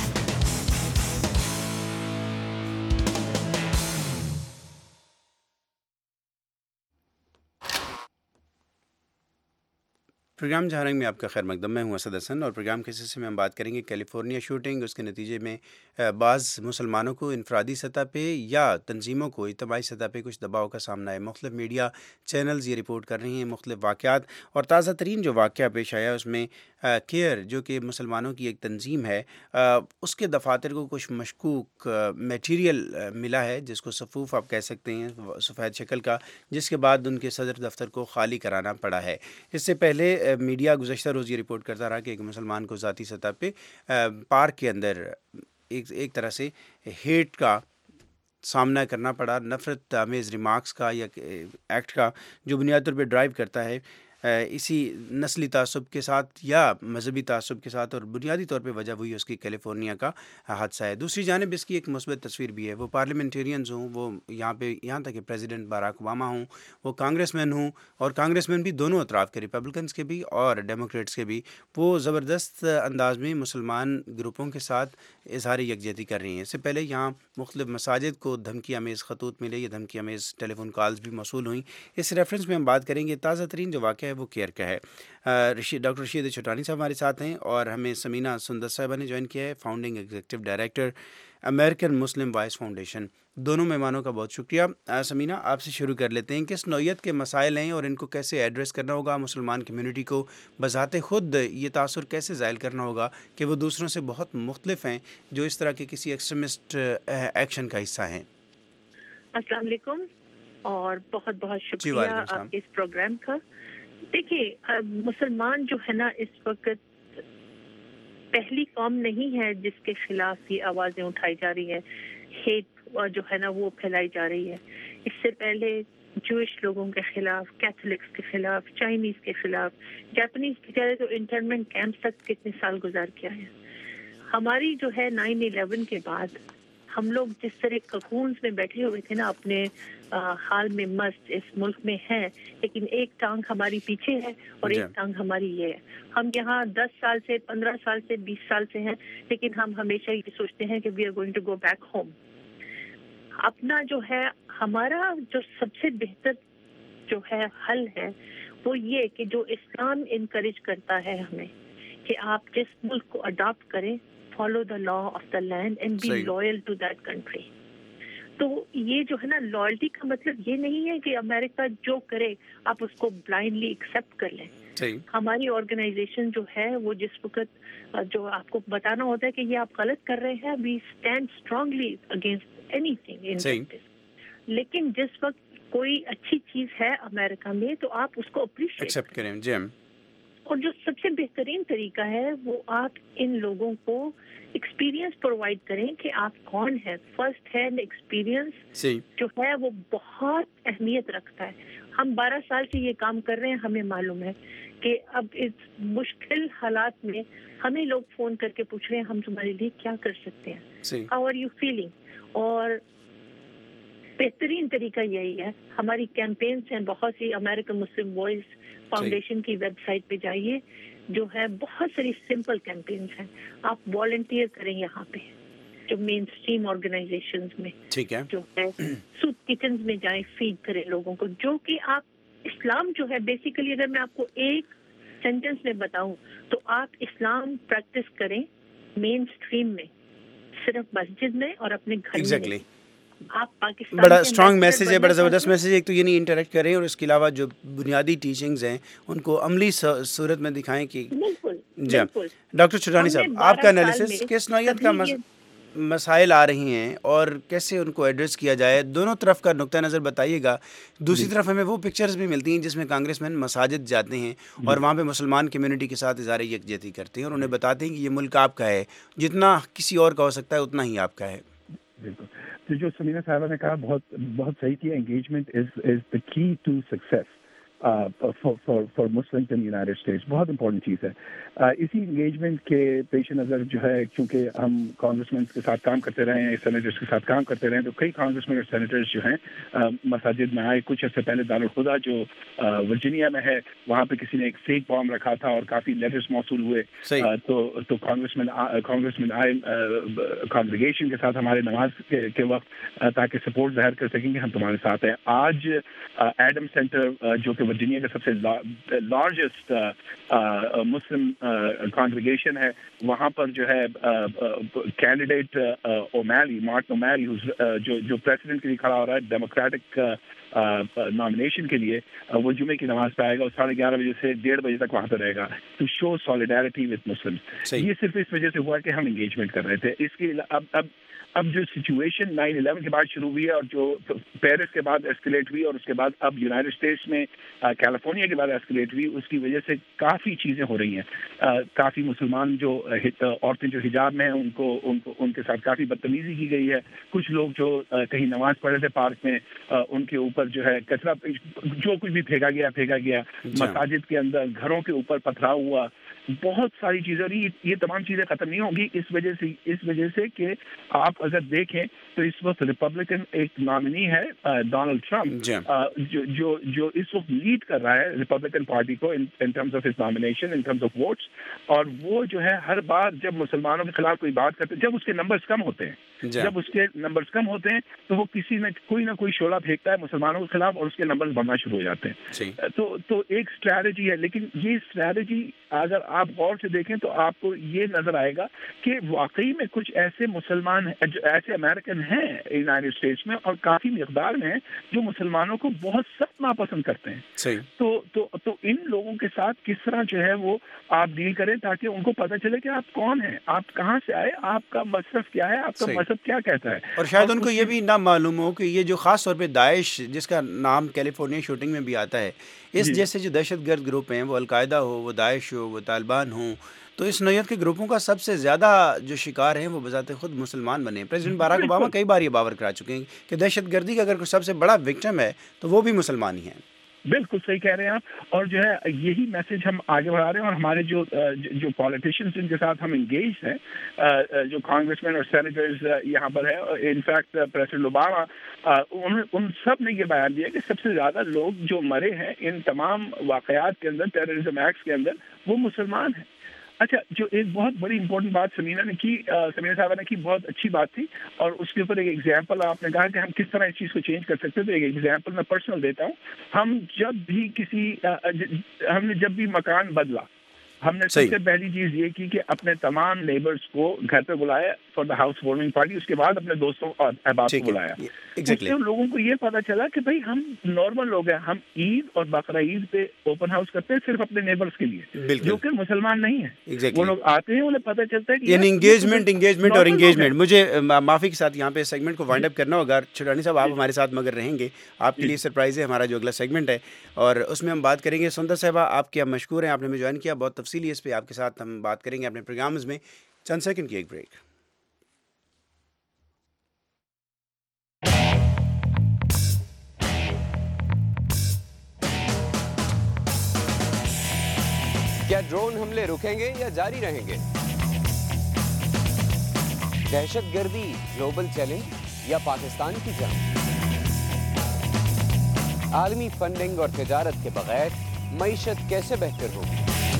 प्रोग्राम जहारंग में आपका खैर मकदम। मैं हूं असद हसन और प्रोग्राम के सिलसिले में हम बात करेंगे कैलिफोर्निया शूटिंग, उसके नतीजे में बाज़ मुसलमानों को इनफरादी सतह पे या तंजीमों को इज्तिमाई सतह पे कुछ दबाव का सामना है। मुख्तलिफ मीडिया चैनल्स ये रिपोर्ट कर रही हैं मुख्तलिफ वाक़यात, और ताज़ा तरीन जो वाक़या पेश आया उसमें केयर जो कि मुसलमानों की एक तंजीम है, आ, उसके दफातर को कुछ मशकूक मटीरियल मिला है जिसको सफूफ आप कह सकते हैं, सफ़ेद शक्ल का, जिसके बाद उनके सदर दफ्तर को खाली कराना पड़ा है। इससे पहले मीडिया गुज़श्ता रोज़ ये रिपोर्ट करता रहा कि एक मुसलमान को ज़ाती सतह पे पार्क के अंदर एक एक तरह से हेट का सामना करना पड़ा, नफ़रत आमेज़ रिमार्क्स का या एक्ट का, जो बुनियादी तौर पे ड्राइव करता है इसी नस्ली तासुब के साथ या मजहबी तासुब के साथ, और बुनियादी तौर पे वजह हुई उसकी कैलिफोर्निया का हादसा है। दूसरी जानिब इसकी एक मुस्बत तस्वीर भी है। वो पार्लियामेंटेरियंस हों, वो यहाँ पे यहाँ तक कि प्रेसिडेंट बाराक ओबामा हों, वो कांग्रेसमैन हों, और कांग्रेसमैन भी दोनों अतराफ़ के, रिपब्लिकन्स के भी और डेमोक्रेट्स के भी, वो ज़बरदस्त अंदाज में मुसलमान ग्रुपों के साथ इजहार यकजहती कर रही हैं। इससे पहले यहाँ मुख्तलिफ मसाजिद को धमकी अमेज़ ख़तूत मिले, या धमकी अमेज़ टेलीफोन कॉल्स भी मौसूल हुई। इस रेफरेंस में हम बात करेंगे। ताज़ा तरीन जो वाक़या है वो केयर का है। रशीद डॉक्टर रशीद छोटानी साहब हमारे साथ हैं, और हमें समीना सुंदर साहिबा ने ज्वाइन किया है, founding executive director American Muslim Voice Foundation. दोनों मेहमानों का बहुत शुक्रिया। आ, समीना, आपसे शुरू कर लेते हैं। किस नौइयत के मसाइल हैं और इनको कैसे एड्रेस करना होगा? मुसलमान कम्यूनिटी को बज़ाते ख़ुद ये तासुर कैसे ज़ाहिर करना होगा कि वो दूसरों से बहुत मुख्तलिफ हैं जो इस तरह के किसी एक्सट्रीमिस्ट एक्शन का हिस्सा हैं? अस्सलाम वालेकुम और बहुत बहुत शुक्रिया आपके इस प्रोग्राम का। देखिए, मुसलमान जो है ना, इस वक्त पहली कौम नहीं है जिसके खिलाफ ये आवाज़ें उठाई जा रही है, हेट जो है ना वो फैलाई जा रही है। इससे पहले जूइश लोगों के खिलाफ, कैथोलिक्स के खिलाफ, चाइनीज़ के खिलाफ, जापानीज़ बेचारे तो इंटरमेंट कैंप तक कितने साल गुजार किया है। हमारी जो है नाइन इलेवन के बाद हम लोग जिस तरह ककून्स में बैठे हुए थे ना, अपने आ, हाल में मस्त इस मुल्क में हैं, लेकिन एक टांग हमारी पीछे है और एक टांग हमारी ये है। हम यहाँ दस साल से, पंद्रह साल से, बीस साल से हैं, लेकिन हम हमेशा ये सोचते हैं कि we are going to go back home. अपना जो है, हमारा जो सबसे बेहतर जो है हल है वो ये कि जो इस्लाम इनकरेज करता है हमें कि आप जिस मुल्क को अडॉप्ट करें, follow the law of the land and be loyal to that country. तो ये जो है ना, लॉयल्टी का मतलब ये नहीं है कि अमेरिका जो करे आप उसको ब्लाइंडली एक्सेप्ट कर लें। हमारी ऑर्गेनाइजेशन जो है वो जिस वक्त जो आपको बताना होता है कि ये आप गलत कर रहे हैं, we stand strongly against anything in this. लेकिन जिस वक्त कोई अच्छी चीज है अमेरिका में तो आप उसको अप्रिशिएट एक्सेप्ट करें जी। और जो सबसे बेहतरीन तरीका है वो आप इन लोगों को एक्सपीरियंस प्रोवाइड करें कि आप कौन है। फर्स्ट हैंड एक्सपीरियंस जो है वो बहुत अहमियत रखता है। हम बारह साल से ये काम कर रहे हैं, हमें मालूम है कि अब इस मुश्किल हालात में हमें लोग फोन करके पूछ रहे हैं हम तुम्हारे लिए क्या कर सकते हैं, हाउ आर यू फीलिंग। और बेहतरीन तरीका यही है, हमारी कैंपेन्स हैं बहुत सी। अमेरिकन मुस्लिम वॉइस फाउंडेशन की वेबसाइट पे जाइए, जो है बहुत सारी सिंपल कैंपेन्स हैं। आप वॉलंटियर करें यहाँ पे, जो मेन स्ट्रीम ऑर्गेनाइजेशंस में, ठीक है, जो है सूप किचन्स में जाएं, फीड करें लोगों को। जो कि आप इस्लाम जो है बेसिकली, अगर मैं आपको एक सेंटेंस में बताऊं तो आप इस्लाम प्रैक्टिस करें मेन स्ट्रीम में, सिर्फ मस्जिद में और अपने घर exactly. में। आप पाकिस्तान बड़ा स्ट्रॉन्ग मैसेज है, बड़ा ज़बरदस्त मैसेज है। एक तो ये नहीं इंटरेक्ट करें, और इसके अलावा जो बुनियादी टीचिंग्स हैं उनको अमली सूरत में दिखाएं कि जी। डॉक्टर छोटानी साहब, आपका एनालिसिस किस नौइयत का मस, मसाइल आ रही हैं और कैसे उनको एड्रेस किया जाए, दोनों तरफ का नुक्ता नज़र बताइएगा। दूसरी तरफ हमें वो पिक्चर्स भी मिलती हैं जिसमें कांग्रेसमैन मसाजिद जाते हैं और वहाँ पे मुसलमान कम्युनिटी के साथ इज़हार यकजहती करते हैं और उन्हें बताते हैं कि ये मुल्क आपका है, जितना किसी और का हो सकता है उतना ही आपका है। बिल्कुल, तो जो समीना साहबा ने कहा बहुत बहुत सही किया। Engagement is is the key to success. For for Muslims in United States, بہت امپورٹنٹ چیز ہے. اسی انگیجمنٹ کے پیش نظر جو ہے، چونکہ ہم کانگریس مین کے ساتھ کام کرتے رہے ہیں، سینیٹرس کے ساتھ کام کرتے رہے ہیں، تو کئی کانگریس مین اور سینیٹرس جو ہیں مساجد میں آئے. کچھ عرصے پہلے دارالخدا جو ورجینیا میں ہے، وہاں پہ کسی نے ایک فیک بام رکھا تھا اور کافی لیٹرس موصول ہوئے. تو تو کانگریس مین کانگریس مین آئے کانگریگیشن کے ساتھ ہمارے نماز کے وقت تاکہ سپورٹ ظاہر کر سکیں کہ ہم تمہارے ساتھ ہیں. آج ایڈم سینٹر جو کہ ورجینیا کا سب سے لارجسٹ مسلم کانگریگیشن ہے، وہاں پر جو ہے کینڈیڈیٹ اومیلی مارٹن اومیلی جو جو پریسیڈنٹ کے لیے کھڑا ہو رہا ہے ڈیموکریٹک نامینیشن کے لیے، وہ جمعے کی نماز پہ آئے گا اور ساڑھے گیارہ بجے سے ڈیڑھ بجے تک وہاں پہ رہے گا to show solidarity with Muslim. یہ صرف اس وجہ سے ہوا کہ ہم انگیجمنٹ کر رہے تھے. اس کے اب اب اب جو سچویشن نائن الیون کے بعد شروع ہوئی ہے اور جو پیرس کے بعد ایسکلیٹ ہوئی اور اس کے بعد اب یونائٹیڈ اسٹیٹس میں کیلیفورنیا کے بعد ایسکلیٹ ہوئی، اس کی وجہ سے کافی چیزیں ہو رہی ہیں. کافی مسلمان جو عورتیں جو حجاب میں ہیں ان کو ان کو ان کے ساتھ کافی بدتمیزی کی گئی ہے. کچھ لوگ جو کہیں نماز پڑھ رہے تھے پارک میں، ان کے اوپر جو ہے کچرا جو کچھ بھی پھینکا گیا پھینکا گیا مساجد کے اندر، گھروں کے اوپر پتھراؤ ہوا، بہت ساری چیزیں. اور یہ تمام چیزیں ختم نہیں ہوں گی اس وجہ سے اس وجہ سے کہ آپ اگر دیکھیں تو اس وقت ریپبلکن ایک نامنی ہے ڈونلڈ ٹرمپ جو جو جو اس وقت لیڈ کر رہا ہے ریپبلکن پارٹی کو in terms of his nomination, in terms of votes. اور وہ جو ہے ہر بار جب مسلمانوں کے خلاف کوئی بات کرتے ہیں، جب اس کے نمبرز کم ہوتے ہیں جب اس کے نمبرز کم ہوتے ہیں تو وہ کسی نہ کوئی نہ کوئی شعلہ پھینکتا ہے مسلمانوں کے خلاف اور اس کے نمبرز بڑھنا شروع ہو جاتے ہیں. تو تو ایک اسٹریٹجی ہے، لیکن یہ اسٹریٹجی اگر آپ غور سے دیکھیں تو آپ کو یہ نظر آئے گا کہ واقعی میں کچھ ایسے مسلمان ایسے امریکن ہیں یونائٹیڈ اسٹیٹس میں اور کافی مقدار میں ہیں جو مسلمانوں کو بہت سخت ناپسند کرتے ہیں. تو تو تو ان لوگوں کے ساتھ کس طرح جو ہے وہ آپ ڈیل کریں تاکہ ان کو پتہ چلے کہ آپ کون ہیں، آپ کہاں سے آئے، آپ کا مذہب کیا ہے، آپ کا مذہب کیا کہتا ہے. اور شاید ان کو یہ بھی نہ معلوم ہو کہ یہ جو خاص طور پہ داعش، جس کا نام کیلیفورنیا شوٹنگ میں بھی آتا ہے، اس جیسے جو دہشت گرد گروپ ہیں، وہ القاعدہ ہو، وہ داعش ہو، وہ طالبان ہوں، تو اس نوعیت کے گروپوں کا سب سے زیادہ جو شکار ہیں وہ بذات خود مسلمان بنے. پریزیڈنٹ باراک اوباما کئی بار یہ باور کرا چکے ہیں کہ دہشت گردی کا اگر کوئی سب سے بڑا وکٹم ہے تو وہ بھی مسلمان ہی ہیں. بالکل صحیح کہہ رہے ہیں آپ. اور جو ہے یہی میسج ہم آگے بڑھا رہے ہیں اور ہمارے جو جو پالیٹیشینس جن کے ساتھ ہم انگیج ہیں، جو کانگریس مین اور سینیٹرز یہاں پر ہے، انفیکٹ پریزیڈنٹ اوباما ان سب نے یہ بیان دیا کہ سب سے زیادہ لوگ جو مرے ہیں ان تمام واقعات کے اندر، ٹیررزم ایکٹس کے اندر، وہ مسلمان ہیں. اچھا، جو ایک بہت بڑی امپورٹنٹ بات سمینا نے کی سمینا صاحبہ نے کی، بہت اچھی بات تھی، اور اس کے اوپر ایک ایگزامپل آپ نے کہا کہ ہم کس طرح اس چیز کو چینج کر سکتے ہیں. تو ایک ایگزامپل میں پرسنل دیتا ہوں. ہم جب بھی کسی ہم نے جب بھی مکان بدلا، ہم نے سب سے پہلی چیز یہ کی کہ اپنے تمام نیبرز کو گھر پہ بلایا for the housewarming party. اس کے بعد اپنے دوستوں اور احباب کو بلایا. اس سے لوگوں کو یہ پتا چلا کہ بھائی ہم نارمل لوگ ہیں، ہم عید اور بقرہ عید پہ اوپن ہاؤس کرتے ہیں صرف اپنے نیبرز کے لیے جو کہ مسلمان نہیں ہیں. وہ لوگ آتے ہیں، انہیں پتہ چلتا ہے کہ یعنی انگیجمنٹ انگیجمنٹ اور انگیجمنٹ. مجھے معافی کے ساتھ یہاں پہ سیگمنٹ کو وائنڈ اپ کرنا ہوگا. چھٹانی صاحب آپ ہمارے ساتھ مگر رہیں گے، آپ کے لیے سرپرائز ہے ہمارا جو اگلا سیگمنٹ ہے، اور اس میں ہم بات کریں گے. سندر صاحبہ آپ کے مشکور ہیں، آپ نے ہمیں جوائن کیا. بہت تفصیلی اس پہ آپ کے ساتھ ہم بات کریں گے اپنے پروگرامز میں. چند سیکنڈ کی ایک بریک. کیا ڈرون حملے رکیں گے یا جاری رہیں گے؟ دہشت گردی گلوبل چیلنج یا پاکستان کی جنگ؟ عالمی فنڈنگ اور تجارت کے بغیر معیشت کیسے بہتر ہوگی؟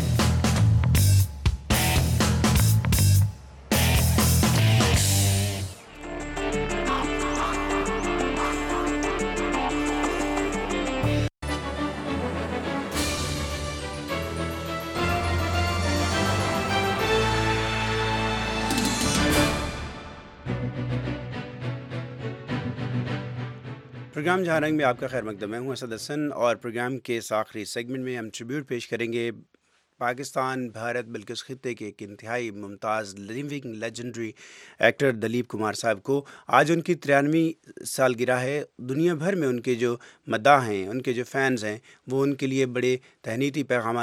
پروگرام جہاں رنگ میں آپ کا خیر مقدم ہے. ہوں اسد حسن، اور پروگرام کے اس آخری سیگمنٹ میں ہم ٹریبیوٹ پیش کریں گے پاکستان، بھارت بلکہ اس خطے کے ایک انتہائی ممتاز living legendary actor Dilip Kumar صاحب کو. آج ان کی ترانویں سالگرہ ہے. دنیا بھر میں ان کے جو مداح ہیں، ان کے جو فینز ہیں، وہ ان کے لیے بڑے تہنیتی پیغامات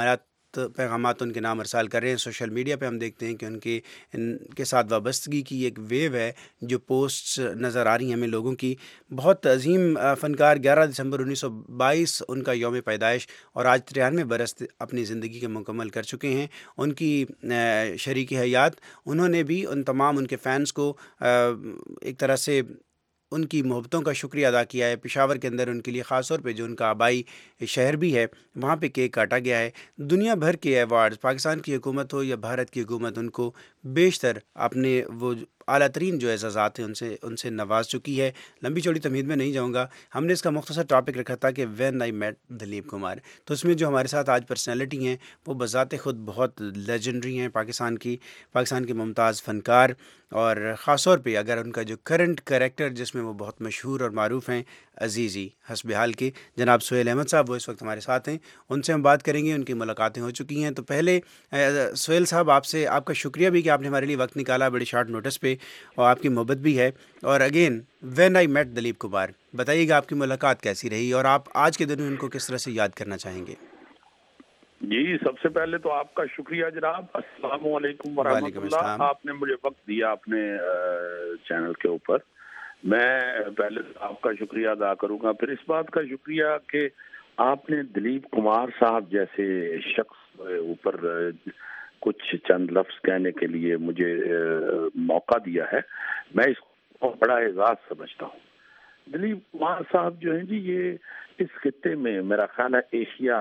پیغامات ان کے نام ارسال کر رہے ہیں. سوشل میڈیا پہ ہم دیکھتے ہیں کہ ان کے ان کے ساتھ وابستگی کی ایک ویو ہے جو پوسٹس نظر آ رہی ہیں ہمیں لوگوں کی. بہت عظیم فنکار, گیارہ دسمبر انیس سو بائیس ان کا یوم پیدائش, اور آج ترانوے برس اپنی زندگی کے مکمل کر چکے ہیں. ان کی شریک حیات, انہوں نے بھی ان تمام ان کے فینس کو ایک طرح سے ان کی محبتوں کا شکریہ ادا کیا ہے. پشاور کے اندر ان کے لیے خاص طور پہ جو ان کا آبائی شہر بھی ہے وہاں پہ کیک کاٹا گیا ہے. دنیا بھر کے ایوارڈز, پاکستان کی حکومت ہو یا بھارت کی حکومت, ان کو بیشتر اپنے وہ اعلیٰ ترین جو اعزازات ہیں ان سے ان سے نواز چکی ہے. لمبی چوڑی تمہید میں نہیں جاؤں گا. ہم نے اس کا مختصر ٹاپک رکھا تھا کہ when I meet Dilip Kumar, تو اس میں جو ہمارے ساتھ آج پرسنالٹی ہیں وہ بذات خود بہت لیجنڈری ہیں پاکستان کی پاکستان کے ممتاز فنکار, اور خاص طور پہ اگر ان کا جو کرنٹ کریکٹر جس میں وہ بہت مشہور اور معروف ہیں عزیزی حسب حال کے جناب سہیل احمد صاحب, وہ اس وقت ہمارے ساتھ ہیں. ان سے ہم بات کریں گے, ان کی ملاقاتیں ہو چکی ہیں. تو پہلے سہیل صاحب آپ سے آپ کا شکریہ بھی کہ آپ نے ہمارے لیے وقت نکالا بڑے شارٹ نوٹس پہ, اور آپ کی محبت بھی ہے. اور again when I meet Dilip Kumar, بتائیے گا آپ کی ملاقات کیسی رہی اور آپ آج کے دن ان کو کس طرح سے یاد کرنا چاہیں گے؟ جی, سب سے پہلے تو آپ کا شکریہ جناب. السلام علیکم ورحمۃ اللہ. آپ نے مجھے وقت دیا اپنے چینل کے اوپر. میں پہلے آپ کا شکریہ ادا کروں گا, پھر اس بات کا شکریہ کہ آپ نے دلیپ کمار صاحب جیسے شخص اوپر کچھ چند لفظ کہنے کے لیے مجھے موقع دیا ہے. میں اس کو بڑا اعزاز سمجھتا ہوں. دلیپ کمار صاحب جو ہیں جی, یہ اس خطے میں میرا خیال ہے ایشیا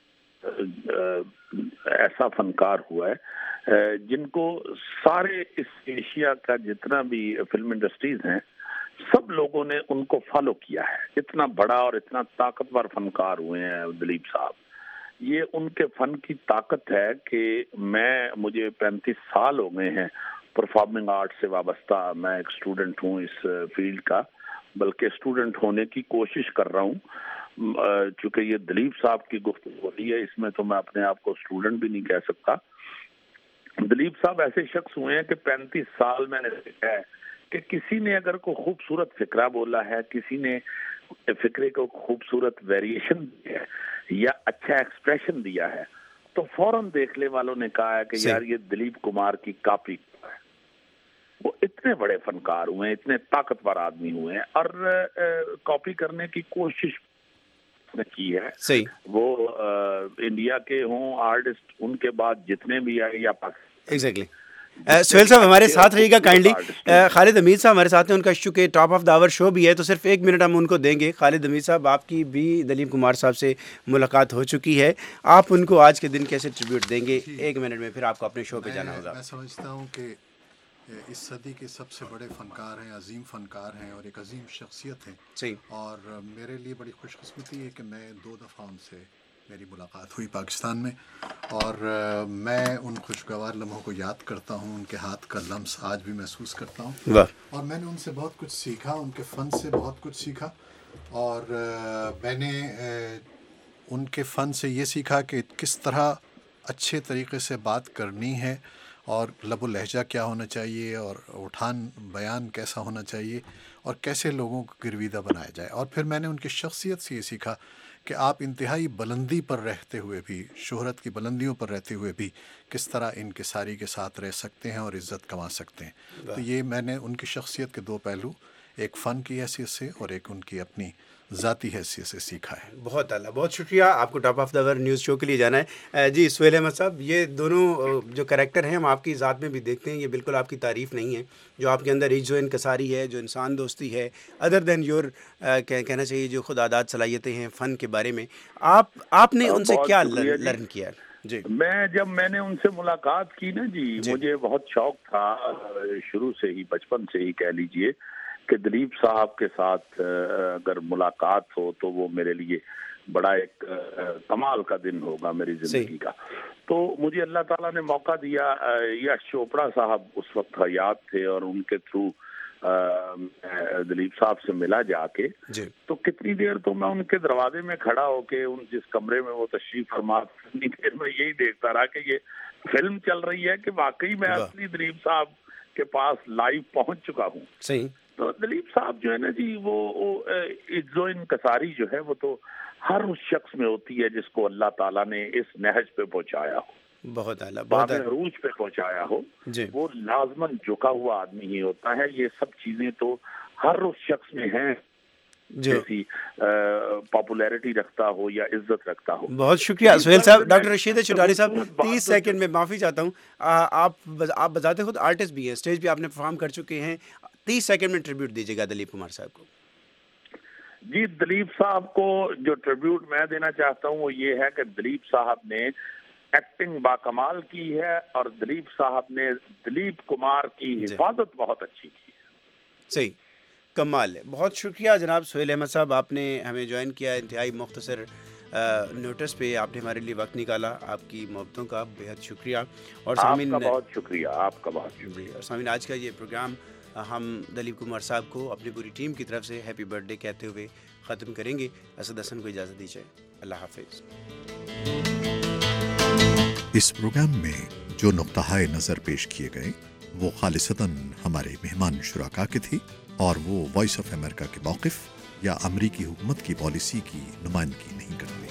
ایسا فنکار ہوا ہے جن کو سارے اس ایشیا کا جتنا بھی فلم انڈسٹریز ہیں سب لوگوں نے ان کو فالو کیا ہے. اتنا بڑا اور اتنا طاقتور فنکار ہوئے ہیں دلیپ صاحب. یہ ان کے فن کی طاقت ہے کہ میں مجھے پینتیس سال ہو گئے ہیں پرفارمنگ آرٹ سے وابستہ. میں ایک اسٹوڈنٹ ہوں اس فیلڈ کا, بلکہ اسٹوڈنٹ ہونے کی کوشش کر رہا ہوں. چونکہ یہ دلیپ صاحب کی گفتگو ہو رہی ہے, اس میں تو میں اپنے آپ کو اسٹوڈنٹ بھی نہیں کہہ سکتا. دلیپ صاحب ایسے شخص ہوئے ہیں کہ پینتیس سال میں نے دیکھا ہے کہ کسی نے اگر کوئی خوبصورت فقرہ بولا ہے, کسی نے فقرے کو خوبصورت ویریشن دی ہے یا اچھا ایکسپریشن دیا ہے, تو فوراً دیکھنے والوں نے کہا ہے کہ یار یہ دلیپ کمار کی کاپی ہے. وہ اتنے بڑے فنکار ہوئے ہیں, اتنے طاقتور آدمی ہوئے ہیں, اور کاپی کرنے کی کوشش کی ہے. صحیح. وہ انڈیا کے ہوں آرٹسٹ, ان کے بعد جتنے بھی آئے یا پاکستان. ایگزیکٹلی. سہیل صاحب ہمارے ساتھ رہیے گا کائنڈلی. خالد حمید صاحب ہمارے ساتھ ہیں, ان کا چونکہ ٹاپ آف دا آور شو بھی ہے تو صرف ایک منٹ ہم ان کو دیں گے. خالد حمید صاحب, آپ کی بھی دلیپ کمار صاحب سے ملاقات ہو چکی ہے, آپ ان کو آج کے دن کیسے ٹریبیوٹ دیں گے؟ ایک منٹ میں پھر آپ کو اپنے شو پہ جانا ہوگا. میں سمجھتا ہوں کہ اس صدی کے سب سے بڑے فنکار ہیں, عظیم فنکار ہیں اور ایک عظیم شخصیت ہیں. صحیح. اور میرے لیے بڑی خوش قسمتی ہے کہ میں دو دفعہ ان سے میری ملاقات ہوئی پاکستان میں, اور میں ان خوشگوار لمحوں کو یاد کرتا ہوں. ان کے ہاتھ کا لمس آج بھی محسوس کرتا ہوں. اور میں نے ان سے بہت کچھ سیکھا, ان کے فن سے بہت کچھ سیکھا. اور میں نے ان کے فن سے یہ سیکھا کہ کس طرح اچھے طریقے سے بات کرنی ہے, اور لب و لہجہ کیا ہونا چاہیے, اور اٹھان بیان کیسا ہونا چاہیے, اور کیسے لوگوں کو گرویدہ بنایا جائے. اور پھر میں نے ان کی شخصیت سے یہ سیکھا کہ آپ انتہائی بلندی پر رہتے ہوئے بھی, شہرت کی بلندیوں پر رہتے ہوئے بھی کس طرح انکساری کے ساتھ رہ سکتے ہیں اور عزت کما سکتے ہیں. تو یہ میں نے ان کی شخصیت کے دو پہلو, ایک فن کی حیثیت سے اور ایک ان کی اپنی ذاتی حیثیت سے سیکھا ہے. بہت اعلیٰ, بہت شکریہ. آپ کو top of the hour news show کے لیے جانا ہے. جی سہیل احمد صاحب, یہ دونوں جو کریکٹر ہیں ہم آپ کی ذات میں بھی دیکھتے ہیں, یہ بالکل آپ کی تعریف نہیں ہے. جو آپ کے اندر ایک جو انکساری ہے, جو انسان دوستی ہے, ادر دین یور کہنا چاہیے جو خود آداد صلاحیتیں ہیں فن کے بارے میں, آپ آپ نے ان سے کیا لرن کیا؟ جی, میں جب میں نے ان سے ملاقات کی نا جی, جی مجھے بہت شوق تھا شروع سے ہی, بچپن سے ہی کہہ لیجئے, کہ دلیپ صاحب کے ساتھ اگر ملاقات ہو تو وہ میرے لیے بڑا ایک کمال کا دن ہوگا میری زندگی کا. تو مجھے اللہ تعالیٰ نے موقع دیا, یش چوپڑا صاحب اس وقت حیات تھے, اور ان کے تھرو دلیپ صاحب سے ملا جا کے. تو کتنی دیر تو میں ان کے دروازے میں کھڑا ہو کے, ان جس کمرے میں وہ تشریف فرما, اتنی دیر میں یہی دیکھتا رہا کہ یہ فلم چل رہی ہے کہ واقعی میں اصلی دلیپ صاحب کے پاس لائیو پہنچ چکا ہوں. صحیح. تو دلیپ صاحب جو ہے نا جی وہ عزو انکساری جو ہے وہ تو ہر اس شخص میں ہوتی ہے جس کو اللہ تعالیٰ نے اس نہج پہ پہنچایا ہو, بہت اعلیٰ, باب عروج پہ پہنچایا ہو جی. وہ لازماً جھکا ہوا آدمی ہی ہوتا ہے. یہ سب چیزیں تو ہر اس شخص میں ہیں جیسی پاپولیرٹی رکھتا ہو یا عزت رکھتا ہو. بہت شکریہ سہیل صاحب. ڈاکٹر رشید چودھاری صاحب, تیس سیکنڈ میں معافی چاہتا ہوں, آپ آپ بذات خود آرٹسٹ بھی ہیں, اسٹیج پہ آپ نے پرفارم کر چکے ہیں, تیس سیکنڈ میں ٹریبیوٹ دیجیے گا دلیپ کمار صاحب کو. جی دلیپ صاحب کو جو ٹریبیوٹ میں دینا چاہتا ہوں وہ یہ ہے کہ دلیپ صاحب نے ایکٹنگ باکمال کی ہے اور دلیپ صاحب نے دلیپ کمار کی حفاظت بہت اچھی کی. صحیح, کمال ہے. بہت شکریہ جناب سہیل احمد صاحب, آپ نے ہمیں جوائن کیا انتہائی مختصر نوٹس پہ, آپ نے ہمارے لیے وقت نکالا. آپ کی محبتوں کا بہت شکریہ. اور سامعین آپ کا بہت شکریہ. آپ کا بہت شکریہ. اور سامعین آج کا یہ پروگرام ہم دلیپ کمار صاحب کو اپنی پوری ٹیم کی طرف سے ہیپی برتھ ڈے کہتے ہوئے ختم کریں گے. اسد حسن کو اجازت دیجیے. اللہ حافظ. اس پروگرام میں جو نقطہ نظر پیش کیے گئے وہ خالصتاً ہمارے مہمان شرکا کے تھے اور وہ وائس آف امریکہ کے موقف یا امریکی حکومت کی پالیسی کی نمائندگی نہیں کرتے.